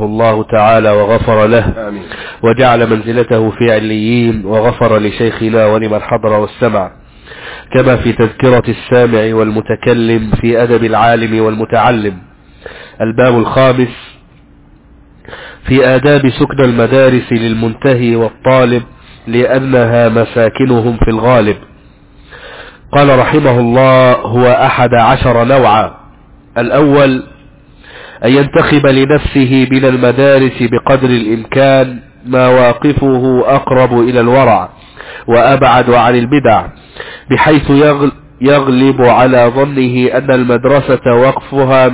الله تعالى وغفر له. آمين. وجعل منزلته في عليين، وغفر لشيخنا ولمن حضر واستمع، كما في تذكرة السامع والمتكلم في أدب العالم والمتعلم. الباب الخامس في آداب سكن المدارس للمنتهي والطالب، لأنها مساكنهم في الغالب. قال رحمه الله: هو 11 نوعا. الأول أن ينتخب لنفسه من المدارس بقدر الإمكان ما واقفه أقرب إلى الورع وأبعد عن البدع، بحيث يغلب على ظنه أن المدرسة ووقفها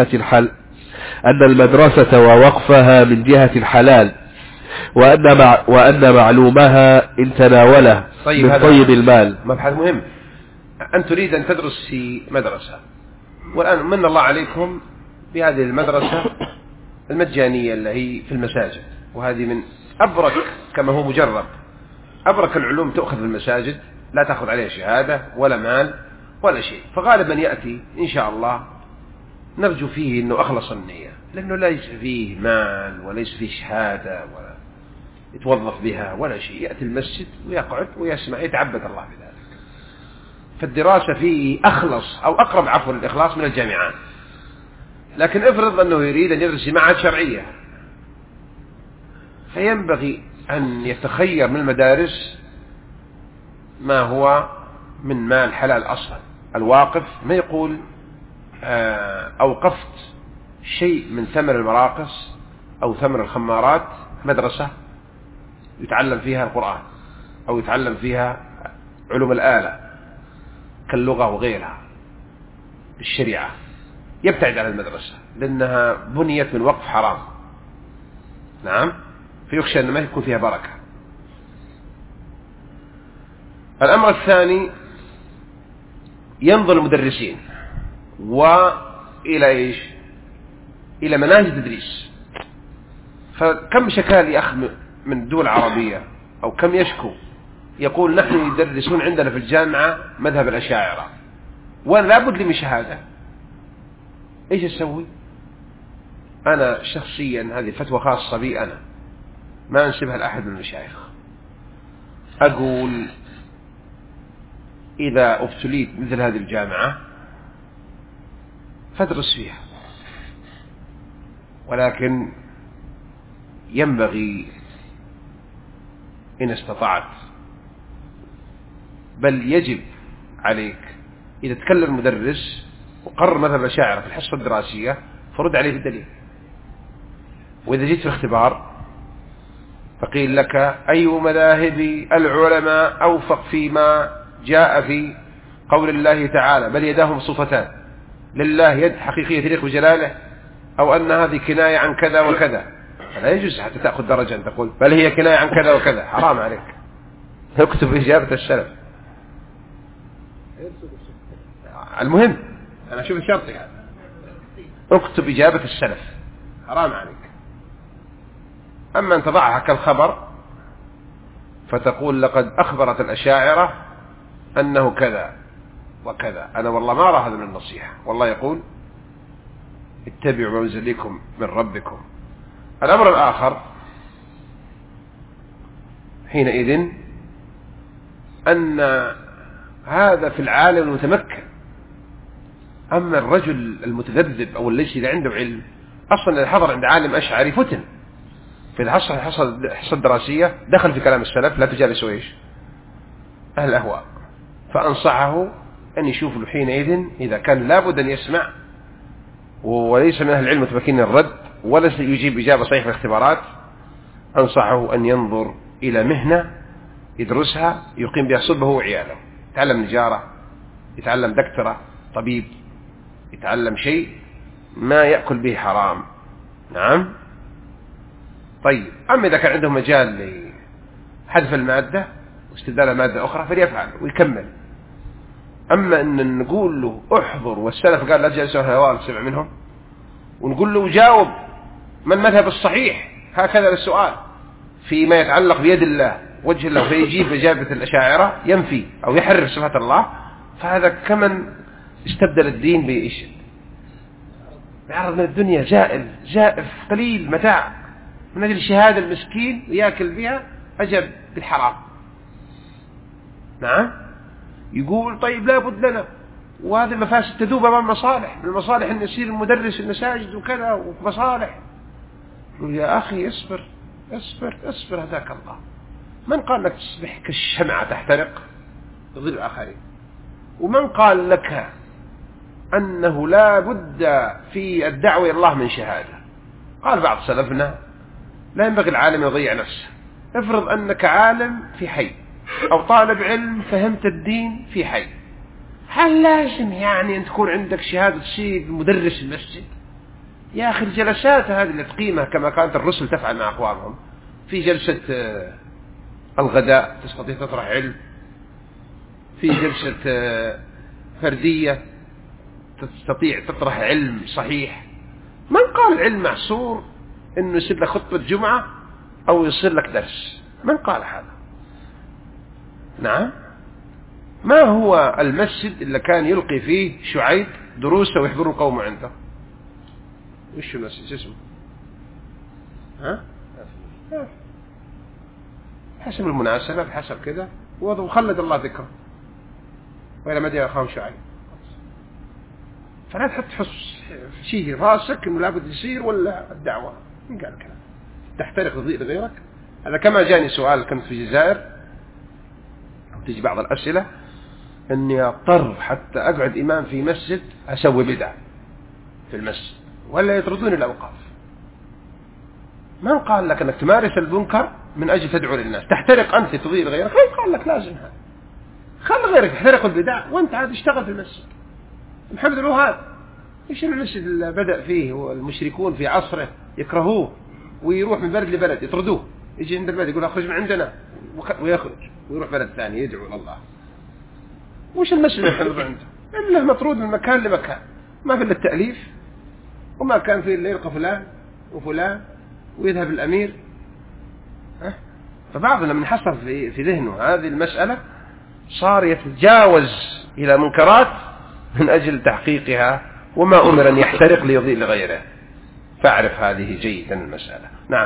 من جهة الحلال، وأن معلومها إن تناوله من طيب المال. مبحث مهم. أن تريد أن تدرس في مدرسة، والآن من الله عليكم بهذه المدرسة المجانية اللي هي في المساجد، وهذه من أبرك، كما هو مجرب، أبرك العلوم تأخذ في المساجد، لا تأخذ عليها شهادة ولا مال ولا شيء. فغالبا يأتي إن شاء الله نرجو فيه أنه أخلص النية، لأنه ليس فيه مال وليس فيه شهادة ولا يتوظف بها ولا شيء. يأتي المسجد ويقعد ويسمع، يتعبد الله بذلك. فالدراسة فيه أخلص أو أقرب عفوا الإخلاص من الجامعات. لكن افرض أنه يريد أن يدرس معهد شرعية، فينبغي أن يتخير من المدارس ما هو من مال حلال أصلا. الواقف ما يقول أوقفت شيء من ثمر المراقص أو ثمر الخمارات مدرسة يتعلم فيها القرآن أو يتعلم فيها علوم الآلة كاللغة وغيرها بالشريعة، يبتعد عن المدرسة، لأنها بنيت من وقف حرام. نعم، فيخشى أن ما يكون فيها بركة. الأمر الثاني ينظر المدرسين وإلى إيش؟ إلى مناهج التدريس. فكم شكال يا أخ من الدول العربية أو كم يشكو يقول نحن يدرسون عندنا في الجامعة مذهب الأشاعرة وأنا لابد لي من شهادة. إيش أسوي؟ أنا شخصيا هذه فتوى خاصة بي، أنا ما أنسبها لأحد من المشايخ. أقول إذا ابتليت مثل هذه الجامعة فادرس فيها، ولكن ينبغي إن استطعت، بل يجب عليك إذا تكلم المدرس وقرر مذهب الأشاعرة في الحصة الدراسية فرد عليه بالدليل. وإذا جيت في الاختبار فقيل لك أي مذاهب العلماء أوفق فيما جاء في قول الله تعالى بل يداه مبسوطتان، لله يد حقيقية تليق بجلاله، أو أن هذه كناية عن كذا وكذا، فلا يجوز حتى تأخذ درجة أن تقول بل هي كناية عن كذا وكذا. حرام عليك. اكتب إجابة السلف. المهم أنا أشوف الشرط يعني اكتب إجابة السلف، حرام عليك. أما أن تضعها كالخبر فتقول لقد أخبرت الأشاعرة أنه كذا وكذا، أنا والله ما أرى هذا من النصيحة. والله يقول اتبعوا ما أنزل لكم من ربكم. الأمر الآخر حينئذ أن هذا في العالم المتمكن. أما الرجل المتذبذب أو الذي إذا عنده علم أصلا إذا حضر عند عالم أشعري فتن، في الحصة الدراسية دخل في كلام السلف، لا تجالسوا إيش أهل الأهواء. فأنصحه أن يشوف له حينئذ إذا كان لابد أن يسمع وليس من أهل العلم متمكن الرد ولا يجيب إجابة صحيحة في الاختبارات، أنصحه أن ينظر إلى مهنة يدرسها يقيم بها صلبه وعياله. يتعلم نجارة، يتعلم دكتورة، طبيب، يتعلم شيء ما يأكل به حرام. نعم. طيب، أما إذا كان عنده مجال لحذف المادة واستبدال مادة أخرى فليفعل ويكمل. أما أن نقول له احضر والسلف قال لا تجلسوا هوال سمع منهم، ونقول له جاوب ما المذهب الصحيح هكذا للسؤال فيما يتعلق بيد الله وجه الله، فيجيب إجابة الأشاعرة ينفي أو يحرر صفات الله، فهذا كمن استبدل الدين بإيش يعرض من الدنيا جائف قليل متاع، من أجل الشهادة المسكين ويأكل بها أجب بالحرام. نعم. يقول طيب لا بد لنا، وهذه المفاسد تذوب أمام المصالح، من المصالح أن يصير مدرس المساجد وكذا ومصالح. يقول يا أخي اصبر اصبر اصبر هداك الله. من قال لك تصبح كالشمعة تحترق تضل الآخرين؟ ومن قال لك أنه لا بد في الدعوة إلى الله من شهادة؟ قال بعض سلفنا لا ينبغي العالم يضيع نفسه. افرض أنك عالم في حي أو طالب علم فهمت الدين في حي، هل لازم يعني أن تكون عندك شهادة تصير مدرس المسجد؟ يا أخي الجلسات هذه اللي تقيمها كما كانت الرسل تفعل مع أقوامهم، في جلسة الغداء تستطيع تطرح علم، في جلسة فردية تستطيع تطرح علم صحيح. من قال العلم محصور انه يصير لك خطبة جمعة او يصير لك درس؟ من قال هذا؟ نعم. ما هو المسجد اللي كان يلقي فيه شعيب دروسه ويحضروا قومه عنده؟ وش المسجد اسمه؟ ها؟ حسب المناسبة بحسب كده، وخلد الله ذكره وإلى مدى أخاهم شعيب. فلا تحط شيء راسك إنه لابد يصير ولا الدعوة. من قال كلام تحترق تضيء لغيرك؟ هذا كما جاني سؤال كنت في الجزائر، تيجي بعض الأسئلة إني أضطر حتى أقعد إمام في مسجد أسوي بدعة في المسجد ولا يطردوني الأوقاف. من قال لك أنك تمارس المنكر من أجل تدعو للناس؟ تحترق أنت تضيء لغيرك؟ من قال لك لازم هذا؟ خلي غيرك يحترق البدع وأنت عاد اشتغل في المسجد. محمد الوهاب إيش المسجد اللي بدأ فيه والمشركون في عصره يكرهوه ويروح من بلد لبلد يطردوه، يجي عند البلد يقول أخرج من عندنا ويخرج ويروح بلد ثاني يدعو لله. وش المسجد اللي عنده؟ إنه مطرود من مكان لمكان، ما في إلا التأليف، وما كان فيه إلا يلقى فلان وفلان ويذهب الأمير. فبعضنا من حصل في ذهنه هذه المسألة صار يتجاوز إلى منكرات من أجل تحقيقها، وما أمر أن يحترق ليضيء لغيره. فاعرف هذه جيدا المسألة. نعم.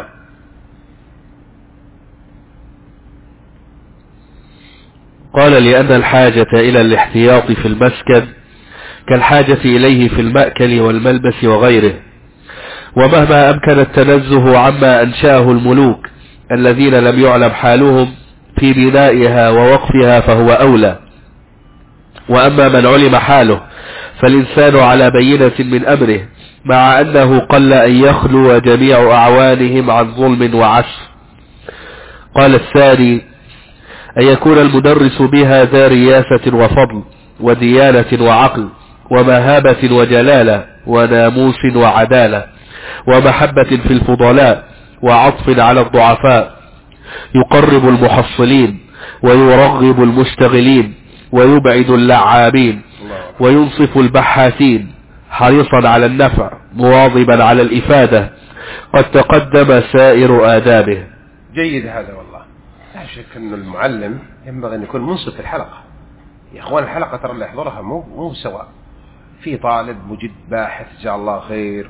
قال لأن الحاجة إلى الاحتياط في المسكن كالحاجة إليه في المأكل والملبس وغيره، ومهما أمكن التنزه عما أنشأه الملوك الذين لم يعلم حالهم في بنائها ووقفها فهو أولى. وأما من علم حاله فالإنسان على بينة من أمره، مع أنه قل أن يخلو جميع أعوانهم عن ظلم وعسف. قال الثاني أن يكون المدرس بها ذا رياسة وفضل وديانة وعقل ومهابة وجلالة وناموس وعدالة ومحبة في الفضلاء وعطف على الضعفاء، يقرب المحصلين ويرغب المشتغلين ويبعد اللعابين وينصف البحاثين، حريصا على النفع مواظبا على الإفادة، قد تقدم سائر آدابه. جيد هذا والله. لا شك أن المعلم ينبغي أن يكون منصف في الحلقة. يا أخوان الحلقة ترى اللي يحضرها مو سواء، في طالب مجد باحث جزاه الله خير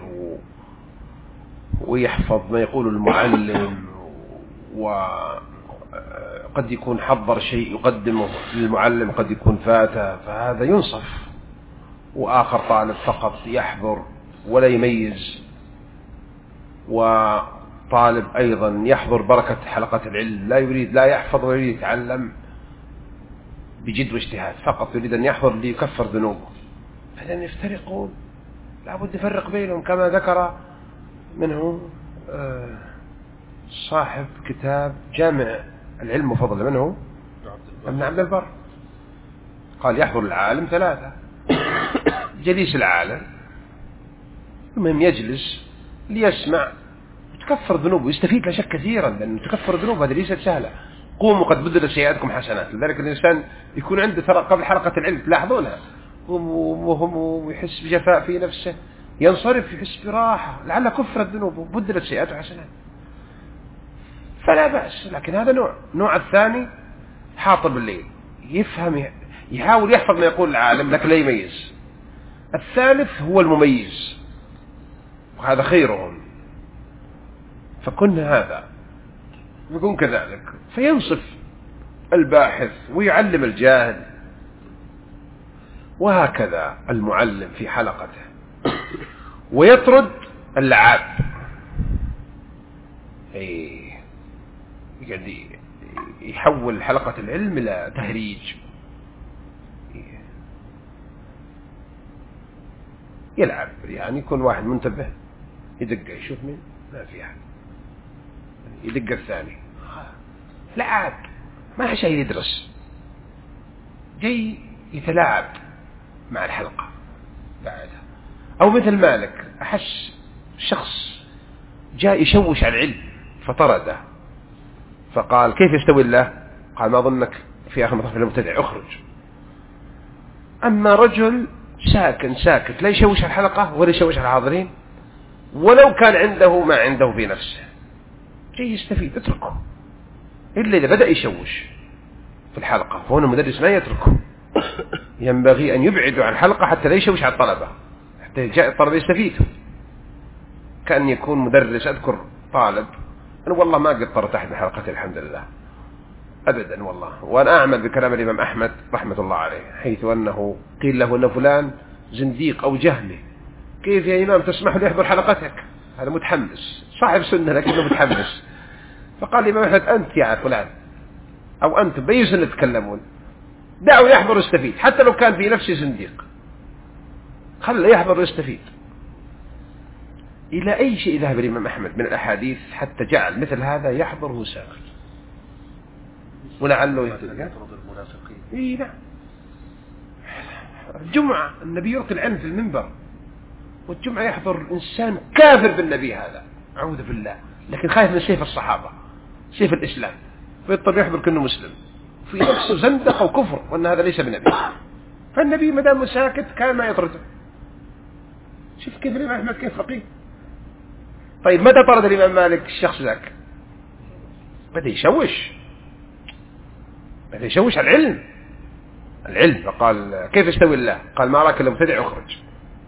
ويحفظ ما يقول المعلم، وقد يكون حضر شيء يقدمه للمعلم قد يكون فاته، فهذا ينصف. وآخر طالب فقط يحضر ولا يميز، وطالب أيضا يحضر بركة حلقة العلم لا يريد لا يحفظ ويريد يتعلم بجد واجتهاد، فقط يريد أن يحضر ليكفر ذنوبه. فإذن يفترقون، لابد يفرق بينهم كما ذكر منه صاحب كتاب جامع العلم وفضل، منه ابن عبد البر، قال يحضر العالم ثلاثة: جليس العالم، المهم يجلس ليسمع تكفر ذنوبه، يستفيد لا شك كثيرا، لأنه تكفر ذنوبه هذه ليست سهلة. قوموا قد بدلت سيئاتكم حسنات. لذلك الإنسان يكون عنده ترى قبل حلقة العلم تلاحظونها وهم يحس بجفاء في نفسه، ينصرف يحس براحة لعل كفرت ذنوبه بدلت سيئاته حسنات، فلا بأس. لكن هذا نوع الثاني حاطب بالليل، يفهم يحاول يحفظ ما يقول العالم لكن لا يميز. الثالث هو المميز، وهذا خيرهم، فكن هذا يكون كذلك، فينصف الباحث ويعلم الجاهل، وهكذا المعلم في حلقته، ويطرد اللعاب. يحول حلقة العلم إلى تهريج، يلعب، يعني يكون واحد منتبه يدق يشوف مين، ما في أحد، يدق الثاني، لعب، ما شيء يدرس، جاي يتلاعب مع الحلقة بعدها. أو مثل مالك، أحس شخص جاء يشوش على العلم فطرده، فقال كيف يستوي الله؟ قال ما ظنك في آخر مطاف المبتدع، اخرج. أما رجل ساكت لا يشوش على الحلقة ولا يشوش على الحاضرين، ولو كان عنده ما عنده في نفسه، جاي يستفيد، اتركه. إلا إذا بدأ يشوش في الحلقة فهنا المدرس ما يتركه، ينبغي أن يبعد عن الحلقة حتى لا يشوش على الطلبة، حتى جاء الطلبة يستفيدوا. كأن يكون مدرس، أذكر طالب أنا والله ما قد طرت أحد من حلقتي الحمد لله أبدا والله، وأنا أعمل بكلام الإمام أحمد رحمة الله عليه، حيث أنه قيل له أن فلان زنديق أو جهمي، كيف يا إمام تسمح له يحضر حلقتك؟ هذا متحمس صاحب سنة لكنه متحمس. فقال الإمام أحمد أنت يا فلان أو أنت بأي سنة تتكلمون، دعوا يحضر يستفيد، حتى لو كان في نفسه زنديق خليه يحضر ويستفيد. إلى أي شيء ذهب الإمام أحمد من الأحاديث حتى جعل مثل هذا يحضر وساكت، ولعله يطرد المنافقين. نعم، الجمعة النبي يلقي العلم في المنبر، والجمعة يحضر إنسان كافر بالنبي، هذا أعوذ بالله، لكن خايف من سيف الصحابة، سيف الإسلام، فيضطر يحضر كأنه مسلم، في نفسه زندق وكفر وأن هذا ليس بنبي، فالنبي مدام ساكت كان ما يطرده. شوف كيف الإمام أحمد كيف فقيه. طيب متى طرد الإمام مالك الشخص ذاك؟ بدأ يشوش على العلم، فقال كيف يستوي الله؟ قال ما أراك إلا مبتدع، اخرج.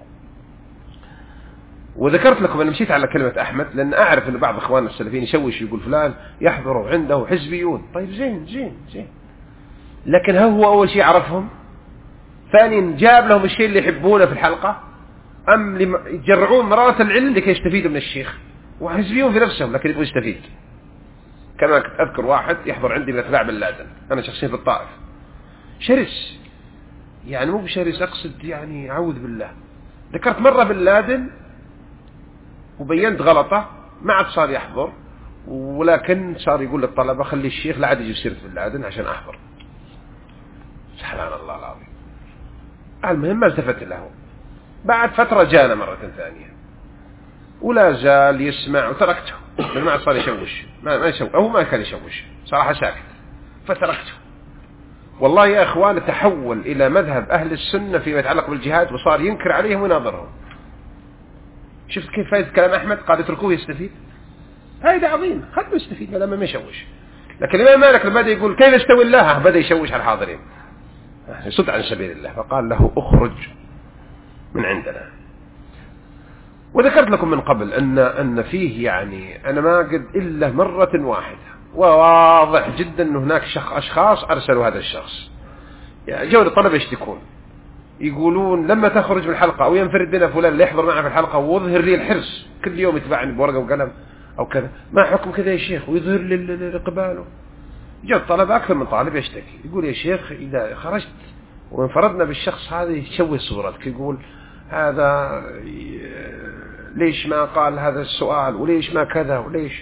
وذكرت لكم أنا مشيت على كلمة أحمد لأن أعرف أن بعض إخواننا السلفيين يشوش يقول فلان يحضر عنده حزبيون. طيب زين، لكن هو أول شيء عرفهم؟ ثانيا جاب لهم الشيء اللي يحبونه في الحلقة، أم يجرعون مرارة العلم لكي يستفيدوا من الشيخ؟ وحزبيون في نفسهم لكن يبغوا يستفيد. كما كنت أذكر واحد يحضر عندي من أتباع بن لادن، أنا شخصيا في الطائف، شرس، يعني مو بشرس أقصد يعني أعوذ بالله. ذكرت مرة بن لادن وبينت غلطة، ما عاد صار يحضر، ولكن صار يقول للطلبة خلي الشيخ لا عاد يجي سيرة بن لادن عشان أحضر. سبحان الله العظيم. المهم ما التفت له. بعد فترة جانا مرة ثانية ولا زال يسمع، وتركته لما صار يشوش، ما يشوش، أو ما كان يشوش صراحة، ساكت، فتركته. والله يا أخوان تحول إلى مذهب أهل السنة فيما يتعلق بالجهاد، وصار ينكر عليهم ويناظرهم. شفت كيف فائدة كلام أحمد؟ قال اتركوه يستفيد، فائدة عظيمة، خلوا يستفيد ما دام ما يشوش. لكن الإمام مالك لما بدأ يقول كيف يستوي الله، بدأ يشوش على الحاضرين، يصد عن سبيل الله، فقال له اخرج من عندنا. وذكرت لكم من قبل أن فيه يعني أنا ما قد إلا مرة واحدة، وواضح جدا أن هناك أشخاص أرسلوا هذا الشخص، يعني جو الطلبة يشتكون، يقولون لما تخرج من الحلقة أو ينفرد بنا فلان اللي يحضر معنا في الحلقة ويظهر لي الحرص، كل يوم يتبعني بورقة وقلم أو كذا، ما حكم كذا يا شيخ، ويظهر لي قباله. جو الطلبة أكثر من طالب يشتكي، يقول يا شيخ إذا خرجت وانفردنا بالشخص هذا يشوه صورتك، يقول هذا ليش ما قال هذا السؤال، وليش ما كذا، وليش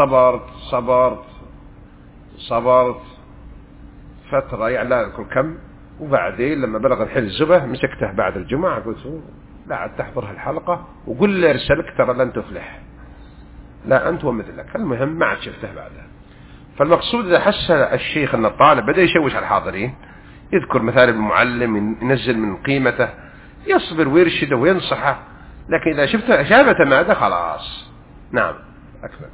صبرت فترة يعني لا أذكر كم، وبعدين لما بلغ الحلزبة مسكته بعد الجمعة قلت لا عاد تحضر الحلقة، وقل لي ارسلك ترى لن تفلح، لا أنت ومثلك. المهم ما عاد شفته بعدها. فالمقصود إذا حس الشيخ أن الطالب بدأ يشوش على الحاضرين، يذكر مثال المعلم ينزل من قيمته، يصبر ويرشده وينصحه، لكن إذا شافته ماذا خلاص. نعم أكمل.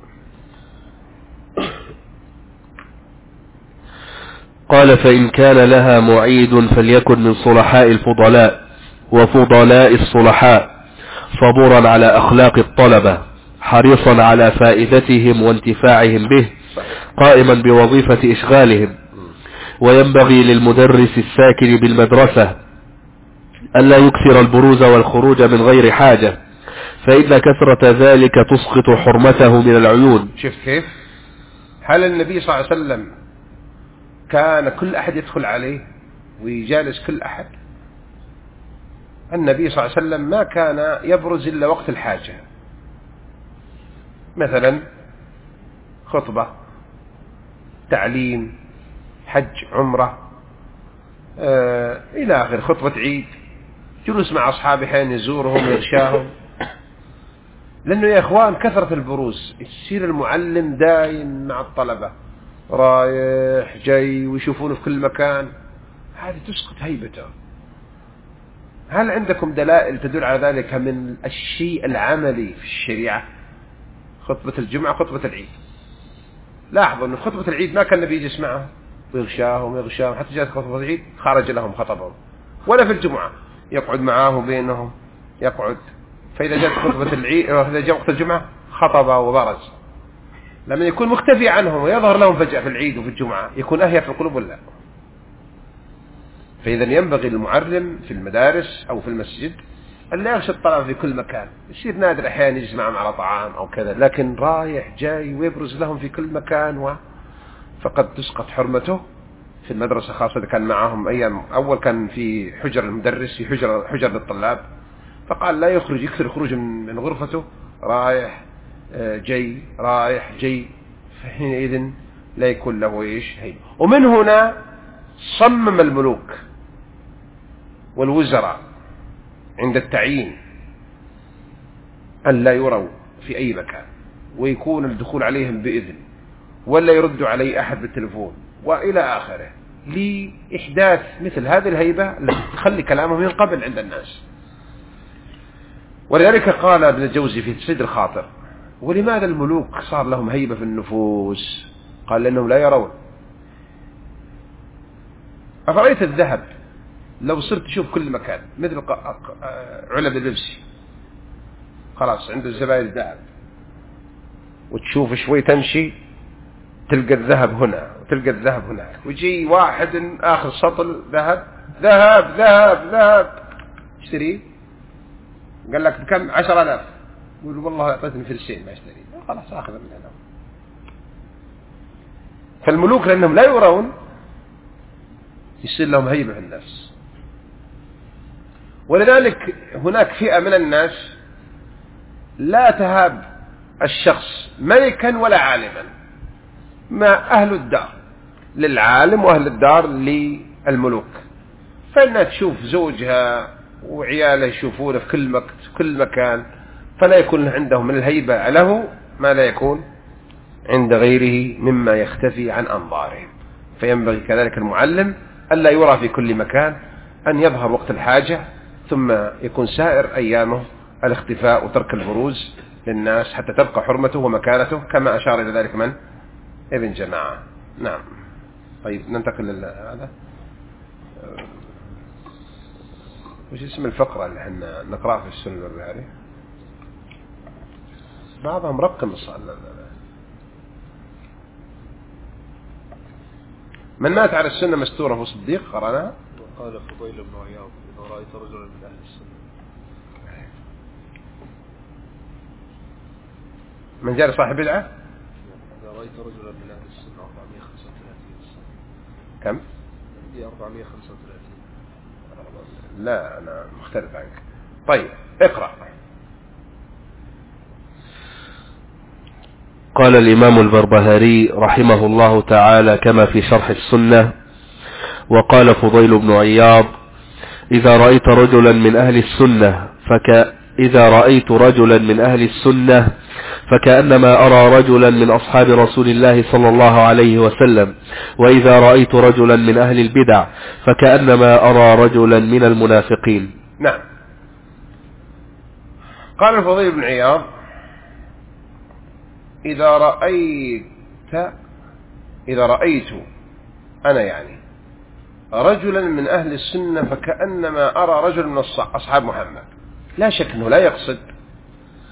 قال فإن كان لها معيد فليكن من صلحاء الفضلاء وفضلاء الصلحاء، صبورا على أخلاق الطلبة، حريصا على فائدتهم وانتفاعهم به، قائما بوظيفة إشغالهم. وينبغي للمدرس الساكن بالمدرسة ألا يكثر البروز والخروج من غير حاجة، فإن كثرة ذلك تسقط حرمته من العيون. شفت كيف؟ هل النبي صلى الله عليه وسلم كان كل أحد يدخل عليه ويجالس كل أحد؟ النبي صلى الله عليه وسلم ما كان يبرز إلا وقت الحاجة، مثلا خطبة، تعليم، حج، عمرة، إلى آخر، خطبة عيد، جلوس مع أصحابه حين يزورهم ويغشاهم. لأنه يا إخوان كثرة البروز يصير المعلم دايم مع الطلبة رايح جاي ويشوفونه في كل مكان، هذه تسقط هيبته. هل عندكم دلائل تدل على ذلك من الشيء العملي في الشريعة؟ خطبة الجمعة، خطبة العيد، لاحظوا أن خطبة العيد ما كان النبي يجلس معه ويغشاهم، حتى جاءت خطبة العيد خرج لهم خطبهم، ولا في الجمعة يقعد معاه بينهم يقعد. فإذا جاءت خطبة العيد وإذا جاء وقت الجمعة خطب وبرز. لما يكون مختفي عنهم ويظهر لهم فجأة في العيد وفي الجمعة يكون أهيا في القلوب ولا؟ فإذا ينبغي المعلم في المدارس أو في المسجد أن لا يغشى الطلبة في كل مكان. يصير نادر أحيانا يجلس معهم على طعام أو كذا، لكن رايح جاي ويبرز لهم في كل مكان، فقد تسقط حرمته في المدرسة، خاصة إذا كان معهم أيام أول كان في حجر المدرس، في حجر للطلاب، فقال لا يخرج، يكثر خروج من غرفته رايح جاي رايح جاي، فحينئذ لا يكون له إيش هيبة. ومن هنا صمم الملوك والوزراء عند التعيين أن لا يروا في أي مكان، ويكون الدخول عليهم بإذن، ولا يردوا علي أحد بالتلفون، وإلى آخره، لإحداث مثل هذه الهيبة التي تخلي كلامهم من قبل عند الناس. ولذلك قال ابن الجوزي في تسديد الخاطر: ولماذا الملوك صار لهم هيبة في النفوس؟ قال: لأنهم لا يرون. أفرأيت الذهب لو صرت تشوف كل مكان، مثل علب اللبس، خلاص عنده زبائن ذهب، وتشوف شوي تمشي تلقى الذهب هنا وتلقى الذهب هناك، ويجي واحد آخر سطل ذهب ذهب ذهب ذهب، اشتريه، قال لك بكم؟ 10,000. يقول والله أعطيتني فلسين ما اشتريه، خلاص أخذ من هنا. فالملوك لأنهم لا يرون يصير لهم هيبة في النفس. ولذلك هناك فئة من الناس لا تهاب الشخص ملكا ولا عالما، ما أهل الدار للعالم وأهل الدار للملوك، فإنها تشوف زوجها وعياله يشوفونه في كل مكان، فلا يكون عندهم من الهيبة له ما لا يكون عند غيره مما يختفي عن أنظارهم. فينبغي كذلك المعلم ألا يرى في كل مكان، أن يظهر وقت الحاجة، ثم يكون سائر أيامه الاختفاء وترك البروز للناس حتى تبقى حرمته ومكانته، كما أشار إلى ذلك من؟ ابن جماعة. نعم. طيب ننتقل هذا. وش اسم الفقرة اللي احنا نقرأ في السنة البخاري؟ بعضهم رقم الصلاة. من مات على السنة مستورة هو صديق، قرأنا. وقال فضيل بن عياض: إذا رأيت رجلا من أهل السنة. من جاء صاحب بدعة؟ إذا رأيت رجلا من أهل السنة 435 سنة. كم؟ عندي 435. لا أنا مختلف عنك. طيب اقرأ. قال الإمام البربهاري رحمه الله تعالى كما في شرح السنة: وقال فضيل بن عياض: إذا رأيت رجلا من أهل السنة فكأنما أرى رجلا من أصحاب رسول الله صلى الله عليه وسلم، وإذا رأيت رجلا من أهل البدع فكأنما أرى رجلا من المنافقين. نعم. قال الفضيل بن عياض: إذا رأيت أنا يعني رجلا من أهل السنة فكأنما أرى رجل من أصحاب محمد. لا شك أنه لا يقصد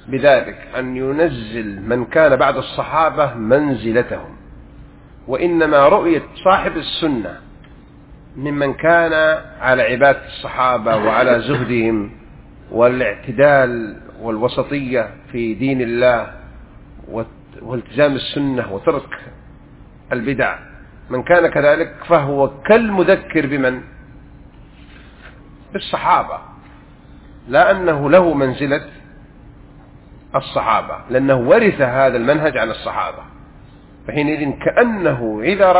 بذلك أن ينزل من كان بعد الصحابة منزلتهم، وإنما رؤية صاحب السنة ممن كان على عبادة الصحابة وعلى زهدهم والاعتدال والوسطية في دين الله والتزام السنة وترك البدع، من كان كذلك فهو كالمذكر بمن؟ بالصحابة، لا أنه له منزلة الصحابة، لأنه ورث هذا المنهج عن الصحابة، فحينئذ كأنه إذا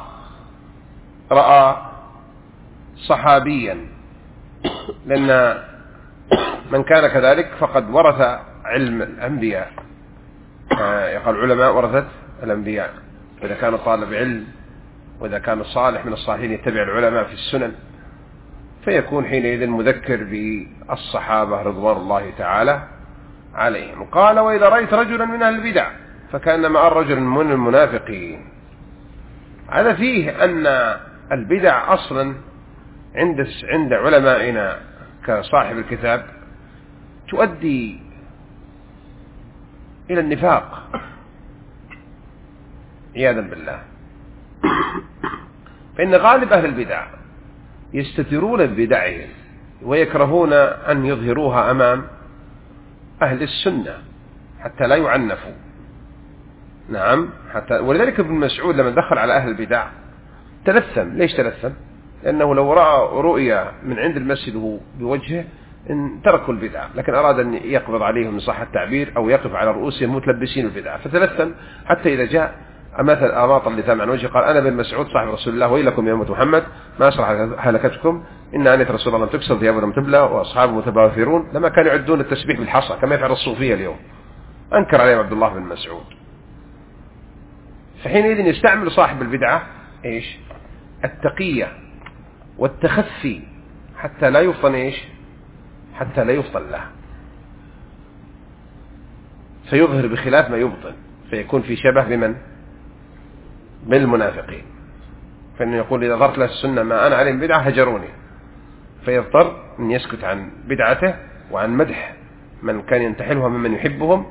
رأى صحابيا، لأن من كان كذلك فقد ورث علم الأنبياء، يقال العلماء ورثت الأنبياء، وإذا كان طالب علم وإذا كان الصالح من الصالحين يتبع العلماء في السنن فيكون حينئذ مذكر بالصحابة رضوان الله تعالى عليهم. قال وإذا رأيت رجلا من أهل البدع فكأنما أرى رجلا من المنافقين. هذا فيه أن البدع أصلا عند علمائنا كصاحب الكتاب تؤدي إلى النفاق عياذا بالله، فإن غالب أهل البدع يستترون ببدعهم ويكرهون أن يظهروها أمام أهل السنة حتى لا يعنفوا. نعم، ولذلك ابن مسعود لما دخل على أهل البدع تلثم. ليش تلثم؟ لأنه لو رأى رؤيا من عند المسجد وهو بوجهه إن تركوا البدع، لكن أراد أن يقبض عليهم من صح التعبير أو يقف على رؤوسهم متلبسين البدع، فتلثم حتى إذا جاء مثل أماط اللثام عن وجهه قال أنا بن مسعود صاحب رسول الله ويلكم يا أمة محمد ما أسرع هلكتكم إن آنية رسول الله لم تكسر ثيابه لم تبلى وأصحابه متباثرون، لما كانوا يعدون التسبيح بالحصى كما يفعل الصوفية اليوم. أنكر عليهم عبد الله بن مسعود. فحينئذ يستعمل صاحب البدعة إيش؟ التقية والتخفي حتى لا يفطن إيش؟ حتى لا يفطن له، فيظهر بخلاف ما يبطن، فيكون في شبه بمن؟ بالمنافقين. فإنه يقول إذا ظهرت له السنة ما أنا عليه بدعة هجروني، فيضطر أن يسكت عن بدعته وعن مدح من كان ينتحلها ممن يحبهم،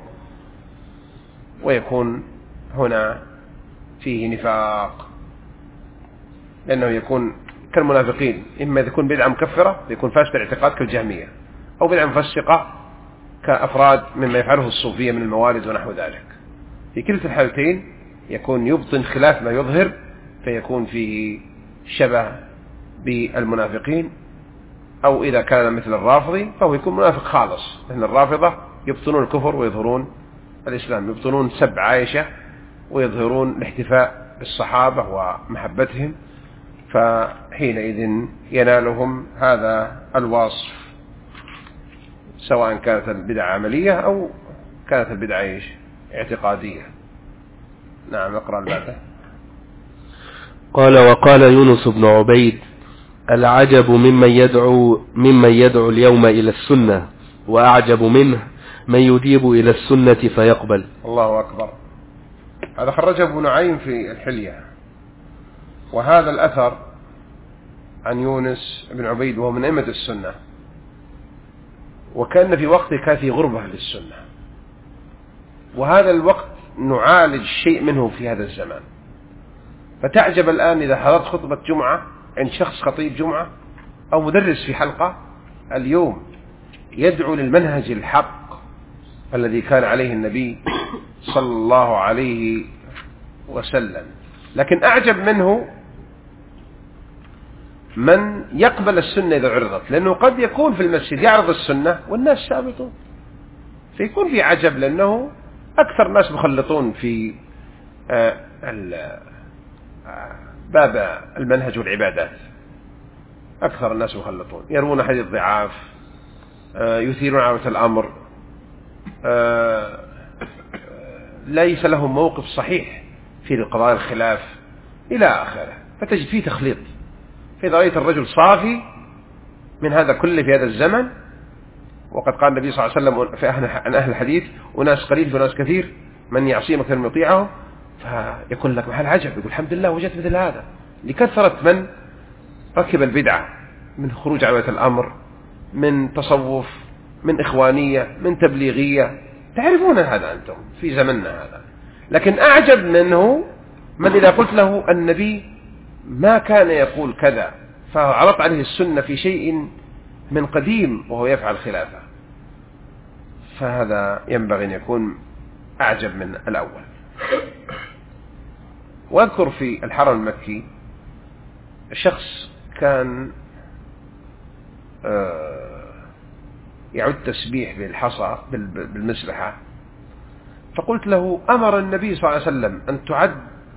ويكون هنا فيه نفاق، لأنه يكون كالمنافقين، إما يكون بدعة مكفرة يكون فاسد الاعتقاد كالجهمية، أو بدعة مفسقة كأفراد مما يفعله الصوفية من الموارد ونحو ذلك. في كلتا الحالتين يكون يبطن خلاف ما يظهر، فيكون فيه شبه بالمنافقين، أو إذا كان مثل الرافضي فهو يكون منافق خالص، لأن الرافضة يبطنون الكفر ويظهرون الإسلام، يبطنون سب عائشة ويظهرون الاحتفاء بالصحابة ومحبتهم، فحينئذ ينالهم هذا الوصف، سواء كانت البدعة عملية أو كانت البدعة اعتقادية. نعم، اقرأ البعثة. قال وقال يونس بن عبيد العجب ممن يدعو اليوم إلى السنة، وأعجب منه من يديب إلى السنة فيقبل. الله أكبر. هذا خرجه ابن نعيم في الحلية. وهذا الأثر عن يونس بن عبيد وهو من أئمة السنة، وكان في وقته كان في غربة للسنة، وهذا الوقت نعالج شيء منه في هذا الزمان. فتعجب الآن إذا حضرت خطبة جمعة عند شخص خطيب جمعة أو مدرس في حلقة اليوم يدعو للمنهج الحق الذي كان عليه النبي صلى الله عليه وسلم، لكن أعجب منه من يقبل السنة إذا عرضت، لأنه قد يكون في المسجد يعرض السنة والناس سابطون، فيكون في عجب، لأنه أكثر الناس مخلطون في باب المنهج والعبادات، أكثر الناس مخلطون، يرون حديث ضعاف، يثيرون عودة الأمر، ليس لهم موقف صحيح في القضايا الخلاف إلى آخره، فتجد فيه تخليط. فإذا رأيت الرجل صافي من هذا كله في هذا الزمن، وقد قال النبي صلى الله عليه وسلم في عن أهل الحديث وناس قليل وناس كثير من يعصيهم أكثر من يطيعهم، فيقول لك محل عجب، يقول الحمد لله وجدت مثل هذا، لكثرة من ركب البدعة من خروج عودة الأمر، من تصوف، من إخوانية، من تبليغية، تعرفون هذا أنتم في زمننا هذا. لكن أعجب منه من إذا قلت له النبي ما كان يقول كذا، فعرضت عليه السنة في شيء من قديم وهو يفعل خلافه، فهذا ينبغي أن يكون أعجب من الأول. واذكر في الحرم المكي شخص كان يعد تسبيح بالحصى بالمسبحة، فقلت له أمر النبي صلى الله عليه وسلم أن تعد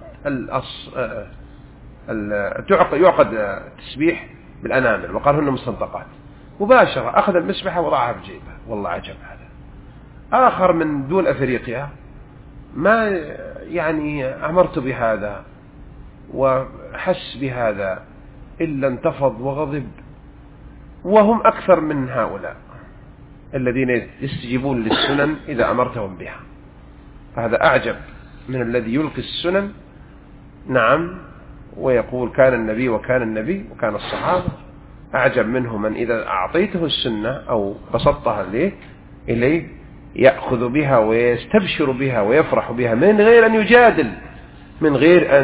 يعقد تسبيح بالأنامل وقال هن مستنطقات. مباشرة أخذ المسبحة وضعها في جيبه. والله عجب هذا. آخر من دول أفريقيا ما يعني أمرت بهذا وحس بهذا إلا انتفض وغضب، وهم أكثر من هؤلاء الذين يستجيبون للسنن إذا أمرتهم بها. فهذا أعجب من الذي يلقي السنن نعم ويقول كان النبي وكان النبي وكان الصحابة. أعجب منه من إذا أعطيته السنة أو بسطتها إليه يأخذ بها ويستبشر بها ويفرح بها من غير أن يجادل، من غير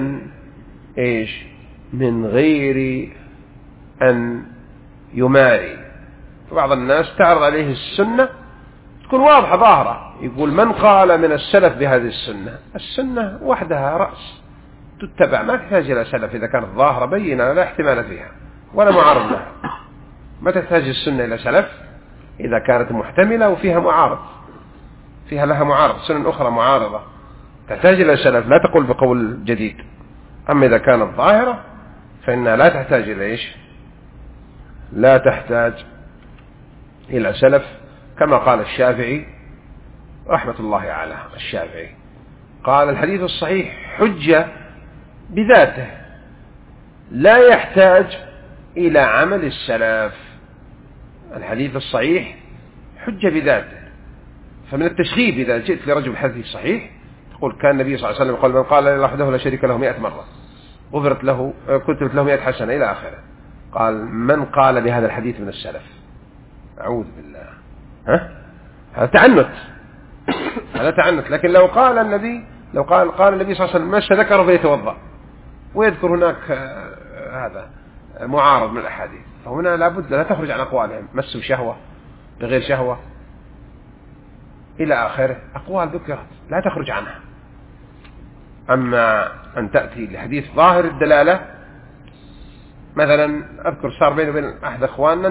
أن يماري. فبعض الناس تعرض عليه السنة تكون واضحة ظاهرة، يقول من قال من السلف بهذه السنة؟ السنة وحدها رأس تتبع، ما تحتاج إلى سلف. إذا كانت ظاهرة بينة لا احتمال فيها ولا معارض لها، ما تحتاج السنة إلى سلف إذا كانت محتملة وفيها معارض، فيها لها معارض. سنن أخرى معارضة تحتاج إلى سلف، لا تقول بقول جديد. أما إذا كانت ظاهرة فإنها لا تحتاج إلى لا تحتاج إلى سلف، كما قال الشافعي رحمة الله على الشافعي، قال الحديث الصحيح حجة بذاته لا يحتاج إلى عمل السلف. الحديث الصحيح حجة بذاته. فمن التشغيب إذا جئت لرجل حديث صحيح تقول كان النبي صلى الله عليه وسلم قال من قال لا إله وحده لا شريك له 100 مرة غفرت له كتبت له 100 حسنة إلى آخره. قال من قال بهذا الحديث من السلف؟ أعوذ بالله. هذا تعنت، هذا تعنت. لكن لو قال النبي صلى الله عليه وسلم مشى ذكره فيتوضأ ويذكر هناك هذا معارض من الأحاديث، فهنا لابد لا تخرج عن أقوالهم، مسوا شهوة بغير شهوة إلى آخره، أقوال ذكرت لا تخرج عنها. أما أن تأتي لحديث ظاهر الدلالة، مثلا أذكر صار بيني وبين أحد أخواننا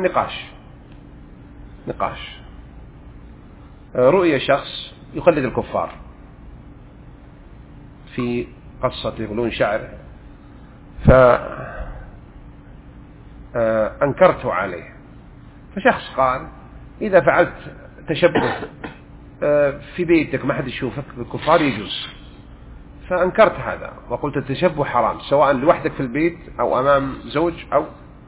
نقاش رؤية شخص يقلد الكفار في قصة يقولون شعر، فأنكرته عليه. فشخص قال إذا فعلت تشبه في بيتك ما حد يشوفك بالكفار يجوز. فأنكرت هذا وقلت التشبه حرام سواء لوحدك في البيت أو أمام زوج أو.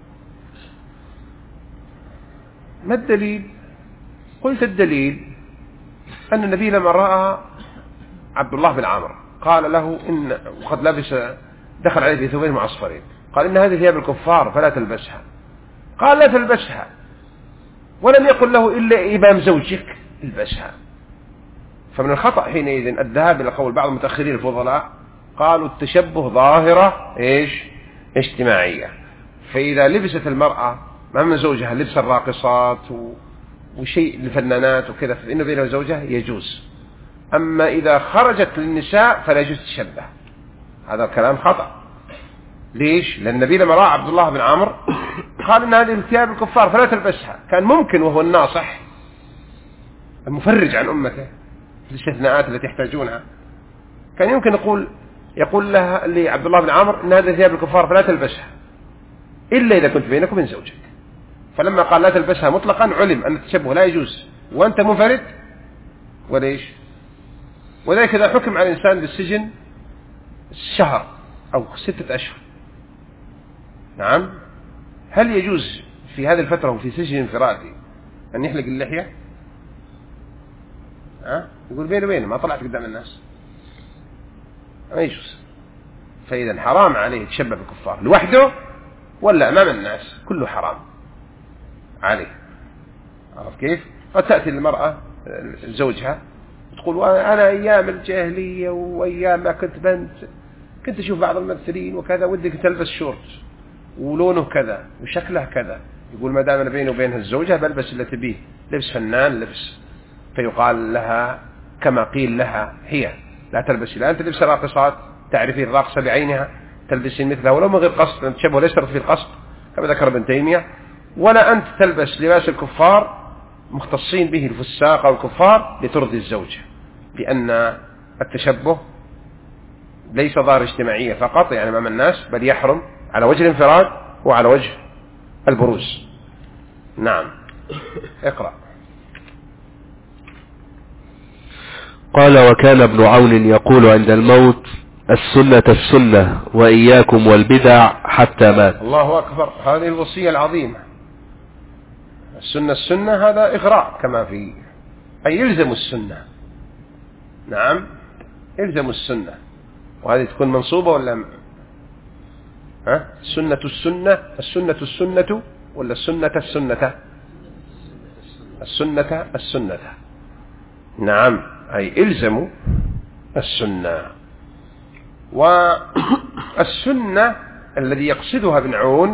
ما الدليل؟ قلت الدليل أن النبي لما رأى عبد الله بن عمرو قال له إن وقد لبس دخل عليه بثوبين معصفرين، قال إن هذه ثياب الكفار فلا تلبسها. قال لا تلبسها، ولم يقل له إلا إمام زوجك البسها. فمن الخطأ حينئذ الذهاب إلى قول بعض المتأخرين الفضلاء قالوا التشبه ظاهرة اجتماعية. فإذا لبست المرأة أمام زوجها لبس الراقصات وشيء للفنانات وكذا فإنه بينه وزوجها يجوز. أما إذا خرجت للنساء فلا يجوز تشبه. هذا الكلام خطأ. ليش؟ لأن النبي لما رأى عبد الله بن عمرو قال إن هذه الثياب الكفار فلا تلبسها. كان ممكن وهو الناصح المفرج عن أمته في الاستثناءات التي يحتاجونها كان يمكن يقول لها لعبد الله بن عمرو إن هذه ثياب الكفار فلا تلبسها إلا إذا كنت بينك وبين زوجك. فلما قال لا تلبسها مطلقا علم أن التشبه لا يجوز وأنت منفرد. وليش؟ وذلك إذا حكم على الإنسان بالسجن شهر أو 6 أشهر، نعم، هل يجوز في هذه الفترة وفي سجن انفرادي أن يحلق اللحية؟ يقول بيني وبينه ما طلعت قدام الناس، ما يجوز. فإذا حرام عليه يتشبه بالكفار لوحده ولا أمام الناس، كله حرام عليه. عرف كيف؟ قد تأتي المرأة زوجها تقول أنا أيام الجاهلية وأيام ما كنت بنت كنت أشوف بعض الممثلين وكذا ودك تلبس شورت ولونه كذا وشكله كذا، يقول ما دام أنا بيني وبينها الزوجة بلبس اللي تبيه، لبس فنان لبس. فيقال لها كما قيل لها هي لا تلبسي، لا أنت لبس راقصات تعرفين الراقصة بعينها تلبسين مثلها ولو من غير قصد، أنت تشبه ليس في القصد كما ذكر ابن تيمية، ولا أنت تلبس لباس الكفار مختصين به الفساق أو الكفار لترضي الزوجة، لأن التشبه ليس ظاهر اجتماعية فقط يعني أمام الناس، بل يحرم على وجه الانفراد وعلى وجه البروز. نعم اقرأ. قال وكان ابن عون يقول عند الموت السنة السنة وإياكم والبدع حتى مات. الله أكبر، هذه الوصية العظيمة. السنة السنة هذا إغراء كما في أي يلزم السنة. نعم يلزم السنة، وهذه تكون منصوبة ولا السنة السنة السنة السنة ولا السنة السنة السنة السنة. نعم أي إلزموا السنة. والسنة الذي يقصدها ابن عون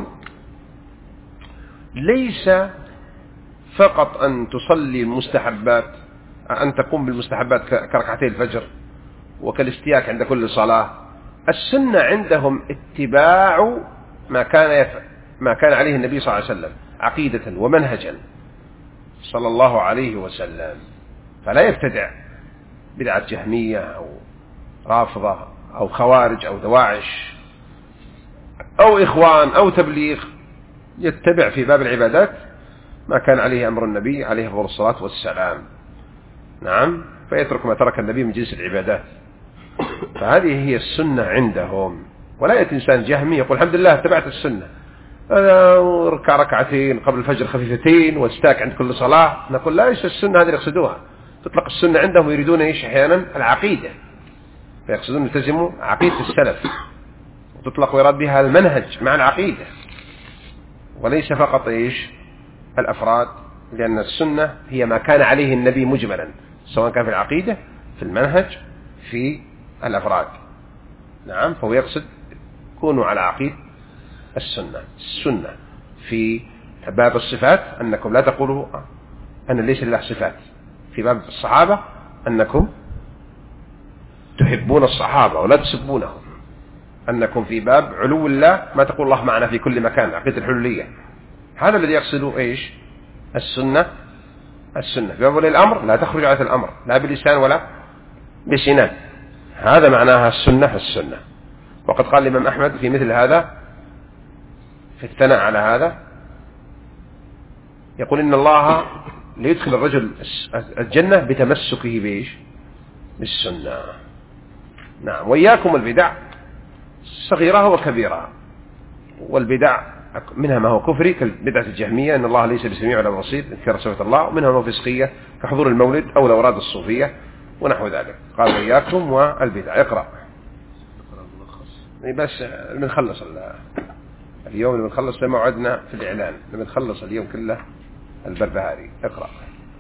ليس فقط أن تصلي المستحبات، أن تقوم بالمستحبات كركعتي الفجر وكالاستياك عند كل صلاة. السنة عندهم اتباع ما كان عليه النبي صلى الله عليه وسلم عقيدة ومنهجا صلى الله عليه وسلم، فلا يبتدع بدعة جهمية أو رافضة أو خوارج أو دواعش أو إخوان أو تبليغ، يتبع في باب العبادات ما كان عليه أمر النبي عليه أفضل الصلاة والسلام. نعم فيترك ما ترك النبي من جنس العبادات. فهذه هي السنة عندهم. ولا يأتي إنسان جهمي يقول الحمد لله اتبعت السنة، ركع ركعتين قبل الفجر خفيفتين واستاك عند كل صلاة، نقول لا، ليس السنة هذه يقصدوها. تطلق السنة عندهم يريدون ايش احيانا العقيدة، فيقصدون يلتزموا عقيدة السلف، وتطلق ويراد بها المنهج مع العقيدة، وليس فقط ايش الافراد، لأن السنة هي ما كان عليه النبي مجملا، سواء كان في العقيدة في المنهج في الافراد. نعم فهو يقصد كونوا على عقيدة السنة في باب الصفات، أنكم لا تقولوا أن ليس لله صفات. في باب الصحابة أنكم تحبون الصحابة ولا تسبونهم. أنكم في باب علو الله ما تقول الله معنا في كل مكان، عقيدة الحلولية. هذا الذي يقصده إيش السنة. في باب ولي الأمر لا تخرج على الأمر لا بلسان ولا بسنان، هذا معناها السنة. وقد قال الإمام أحمد في مثل هذا في الثناء على هذا، يقول إن الله ليدخل الرجل الجنة بتمسكه بإيش بالسنة. نعم وإياكم البدع صغيرة وكبيرة، والبدع منها ما هو كفري كالبدعة الجهمية إن الله ليس بسميع ولا بصير انكار صفة الله، ومنها ما هو فسقية كحضور المولد أو الأوراد الصوفية ونحو ذلك. قال وإياكم والبدع. اقرأ بس بنخلص اليوم، بنخلص لما وعدنا في الإعلان، بنخلص اليوم كله البربهاري. اقرأ.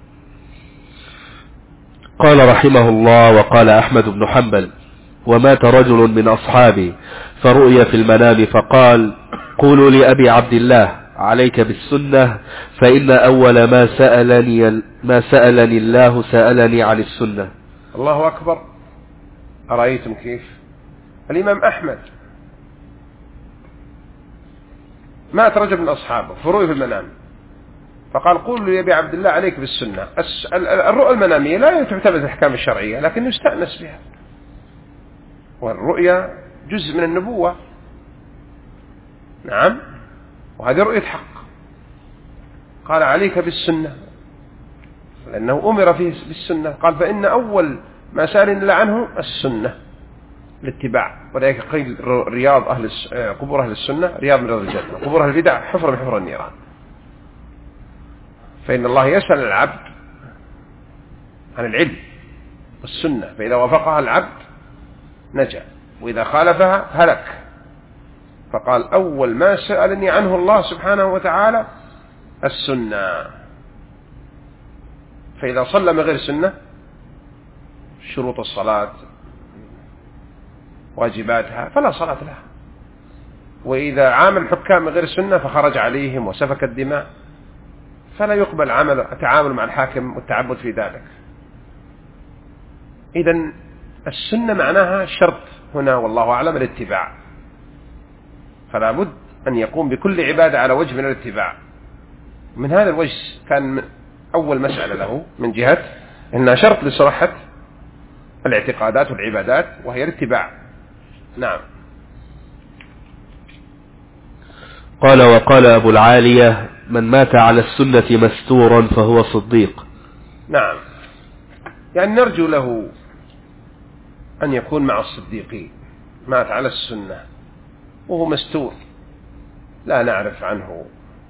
قال رحمه الله وقال أحمد بن حنبل ومات رجل من أصحابي فرؤي في المنام فقال قولوا لأبي عبد الله عليك بالسنة فإن أول ما سألني الله سألني عن السنة. الله أكبر. أرأيتم كيف الإمام أحمد مات رجل من أصحابه فرؤي في المنام فقال قولوا لأبي عبد الله عليك بالسنة. الرؤى المنامية لا تعتمد الأحكام الشرعية لكن يستأنس بها، والرؤيا جزء من النبوة. نعم وهذه رؤية حق. قال عليك بالسنة لأنه أمر فيه بالسنة. قال فإن أول ما سألني الله عنه السنة الاتباع، ولذلك قيل رياض قبور أهل السنة رياض من رياض الجنة، قبور أهل البدع حفرة من حفر النيران. فإن الله يسأل العبد عن العلم والسنة، فإذا وافقها العبد نجا وإذا خالفها هلك. فقال أول ما سألني عنه الله سبحانه وتعالى السنة، فإذا صلى من غير سنة شروط الصلاة واجباتها فلا صلاة لها. وإذا عامل الحكام من غير السنة فخرج عليهم وسفك الدماء فلا يقبل التعامل مع الحاكم والتعبد في ذلك. إذن السنة معناها شرط هنا والله أعلم الاتباع، فلا بد أن يقوم بكل عبادة على وجه من الاتباع. من هذا الوجه كان أول مسألة له من جهة إنها شرط لصحة الاعتقادات والعبادات وهي الاتباع. نعم. قال وقال أبو العالية من مات على السنة مستورا فهو صديق. نعم، يعني نرجو له أن يكون مع الصديقين، مات على السنة وهو مستور لا نعرف عنه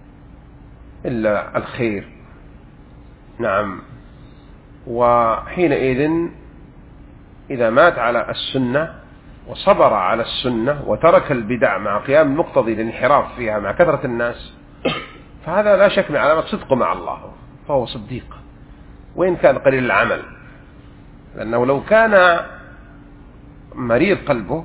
إلا الخير. نعم. وحينئذ إذا مات على السنة وصبر على السنة وترك البدع مع قيام المقتضي للانحراف فيها مع كثرة الناس فهذا لا شك من علامة صدقه مع الله، فهو صديق وإن كان قليل العمل. لأنه لو كان مريض قلبه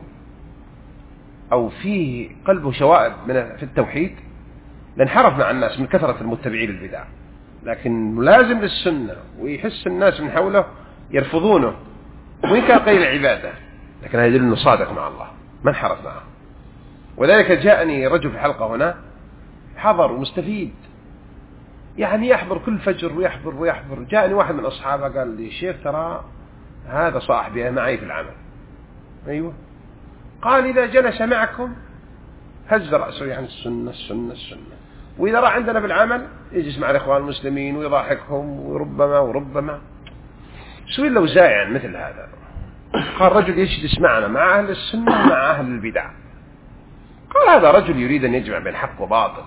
أو فيه قلبه شوائب في التوحيد لانحرف مع الناس من كثرة المتبعين للبدع، لكن ملازم للسنة ويحس الناس من حوله يرفضونه وإن كان قليل العبادة، لكن هذا يدل أنه صادق مع الله ما انحرف معه. وذلك جاءني رجل في الحلقة هنا حضر ومستفيد، يعني يحضر كل فجر ويحضر. جاءني واحد من أصحابه قال لي شيخ ترى هذا صاحبي معي في العمل. أيوة. قال إذا جلس معكم هز رأسه يعني السنة، وإذا راح عندنا في العمل يجلس مع الإخوان المسلمين ويضحكهم وربما سوي له زايع مثل هذا. قال رجل يجلس معنا مع أهل السنة مع أهل البدع. قال هذا رجل يريد أن يجمع بين حق وباطل.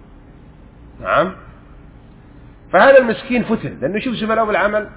نعم. فهذا المسكين فتن، لأنه يشوف زملائه بالعمل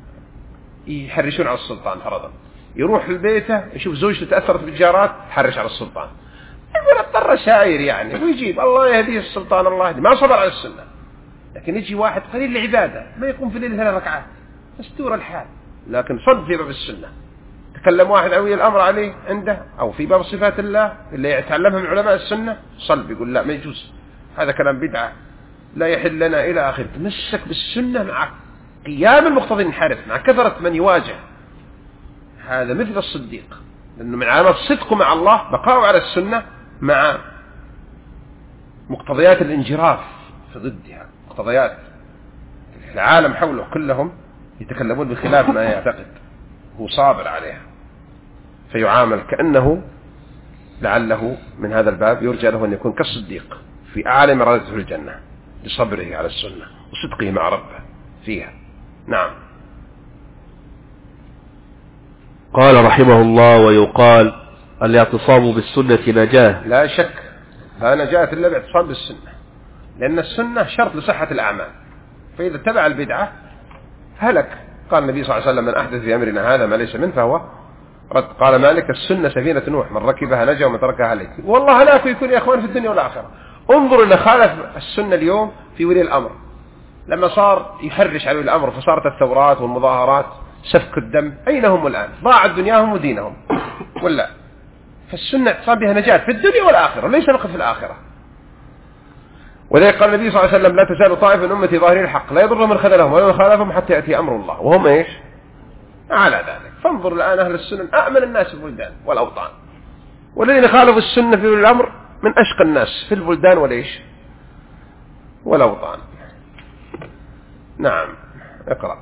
يحرشون على السلطان فرضا، يروح لبيته يشوف زوجته تأثرت بالجارات تحرش على السلطان، يقول اضطر شاعر يعني ويجيب الله يهديه السلطان الله يهديه، ما صبر على السنة. لكن يجي واحد قليل العبادة ما يقوم في الليل 3 ركعات مستور الحال، لكن صد في باب السنة. تكلم واحد عوي الأمر عليه عنده أو في باب صفات الله اللي يتعلمها من علماء السنة صلب، يقول لا ما يجوز، هذا كلام بدعة لا يحل لنا إلى آخر. تمسك بالسنة مع قيام المقتضي الانحرف مع كثرة من يواجه، هذا مثل الصديق، لأنه من علامات صدقه مع الله بقاءه على السنة مع مقتضيات الانجراف في ضدها. مقتضيات العالم حوله كلهم يتكلمون بخلاف ما يعتقد، هو صابر عليها فيعامل كأنه لعله من هذا الباب يرجى له أن يكون كالصديق في أعلى مراتب الجنة لصبره على السنة وصدقه مع ربه فيها. نعم. قال رحمه الله ويقال الاعتصام بالسنة نجاة. لا شك لا نجاة إلا باعتصام بالسنة، لأن السنة شرط لصحة الأعمال، فإذا اتبع البدعة هلك. قال النبي صلى الله عليه وسلم من أحدث في أمرنا هذا ما ليس منه فهو رد. قال مالك السنة سفينة نوح من ركبها نجا ومن تركها هلك. والله هلاك يكون يا إخوان في الدنيا والآخرة. انظروا إلى خالف السنة اليوم في ولي الأمر لما صار يحرش على ولي الأمر فصارت الثورات والمظاهرات سفك الدم. أين هم الآن؟ ضاعت دنياهم ودينهم ولا؟ فالسنة اعتصام بها نجاة في الدنيا والآخرة ليس فقط في الآخرة. وذلك قال النبي صلى الله عليه وسلم لا تزال طائفة من أمتي ظاهرين الحق لا يضر من خذلهم ولا من خالفهم حتى يأتي أمر الله وهم إيش؟ على ذلك. فانظر الآن أهل السنة أأمن الناس في البلدان والأوطان، والذين خالفوا السنة في الأمر من أشقى الناس في البلدان وليش والأوطان. نعم. اقرأ.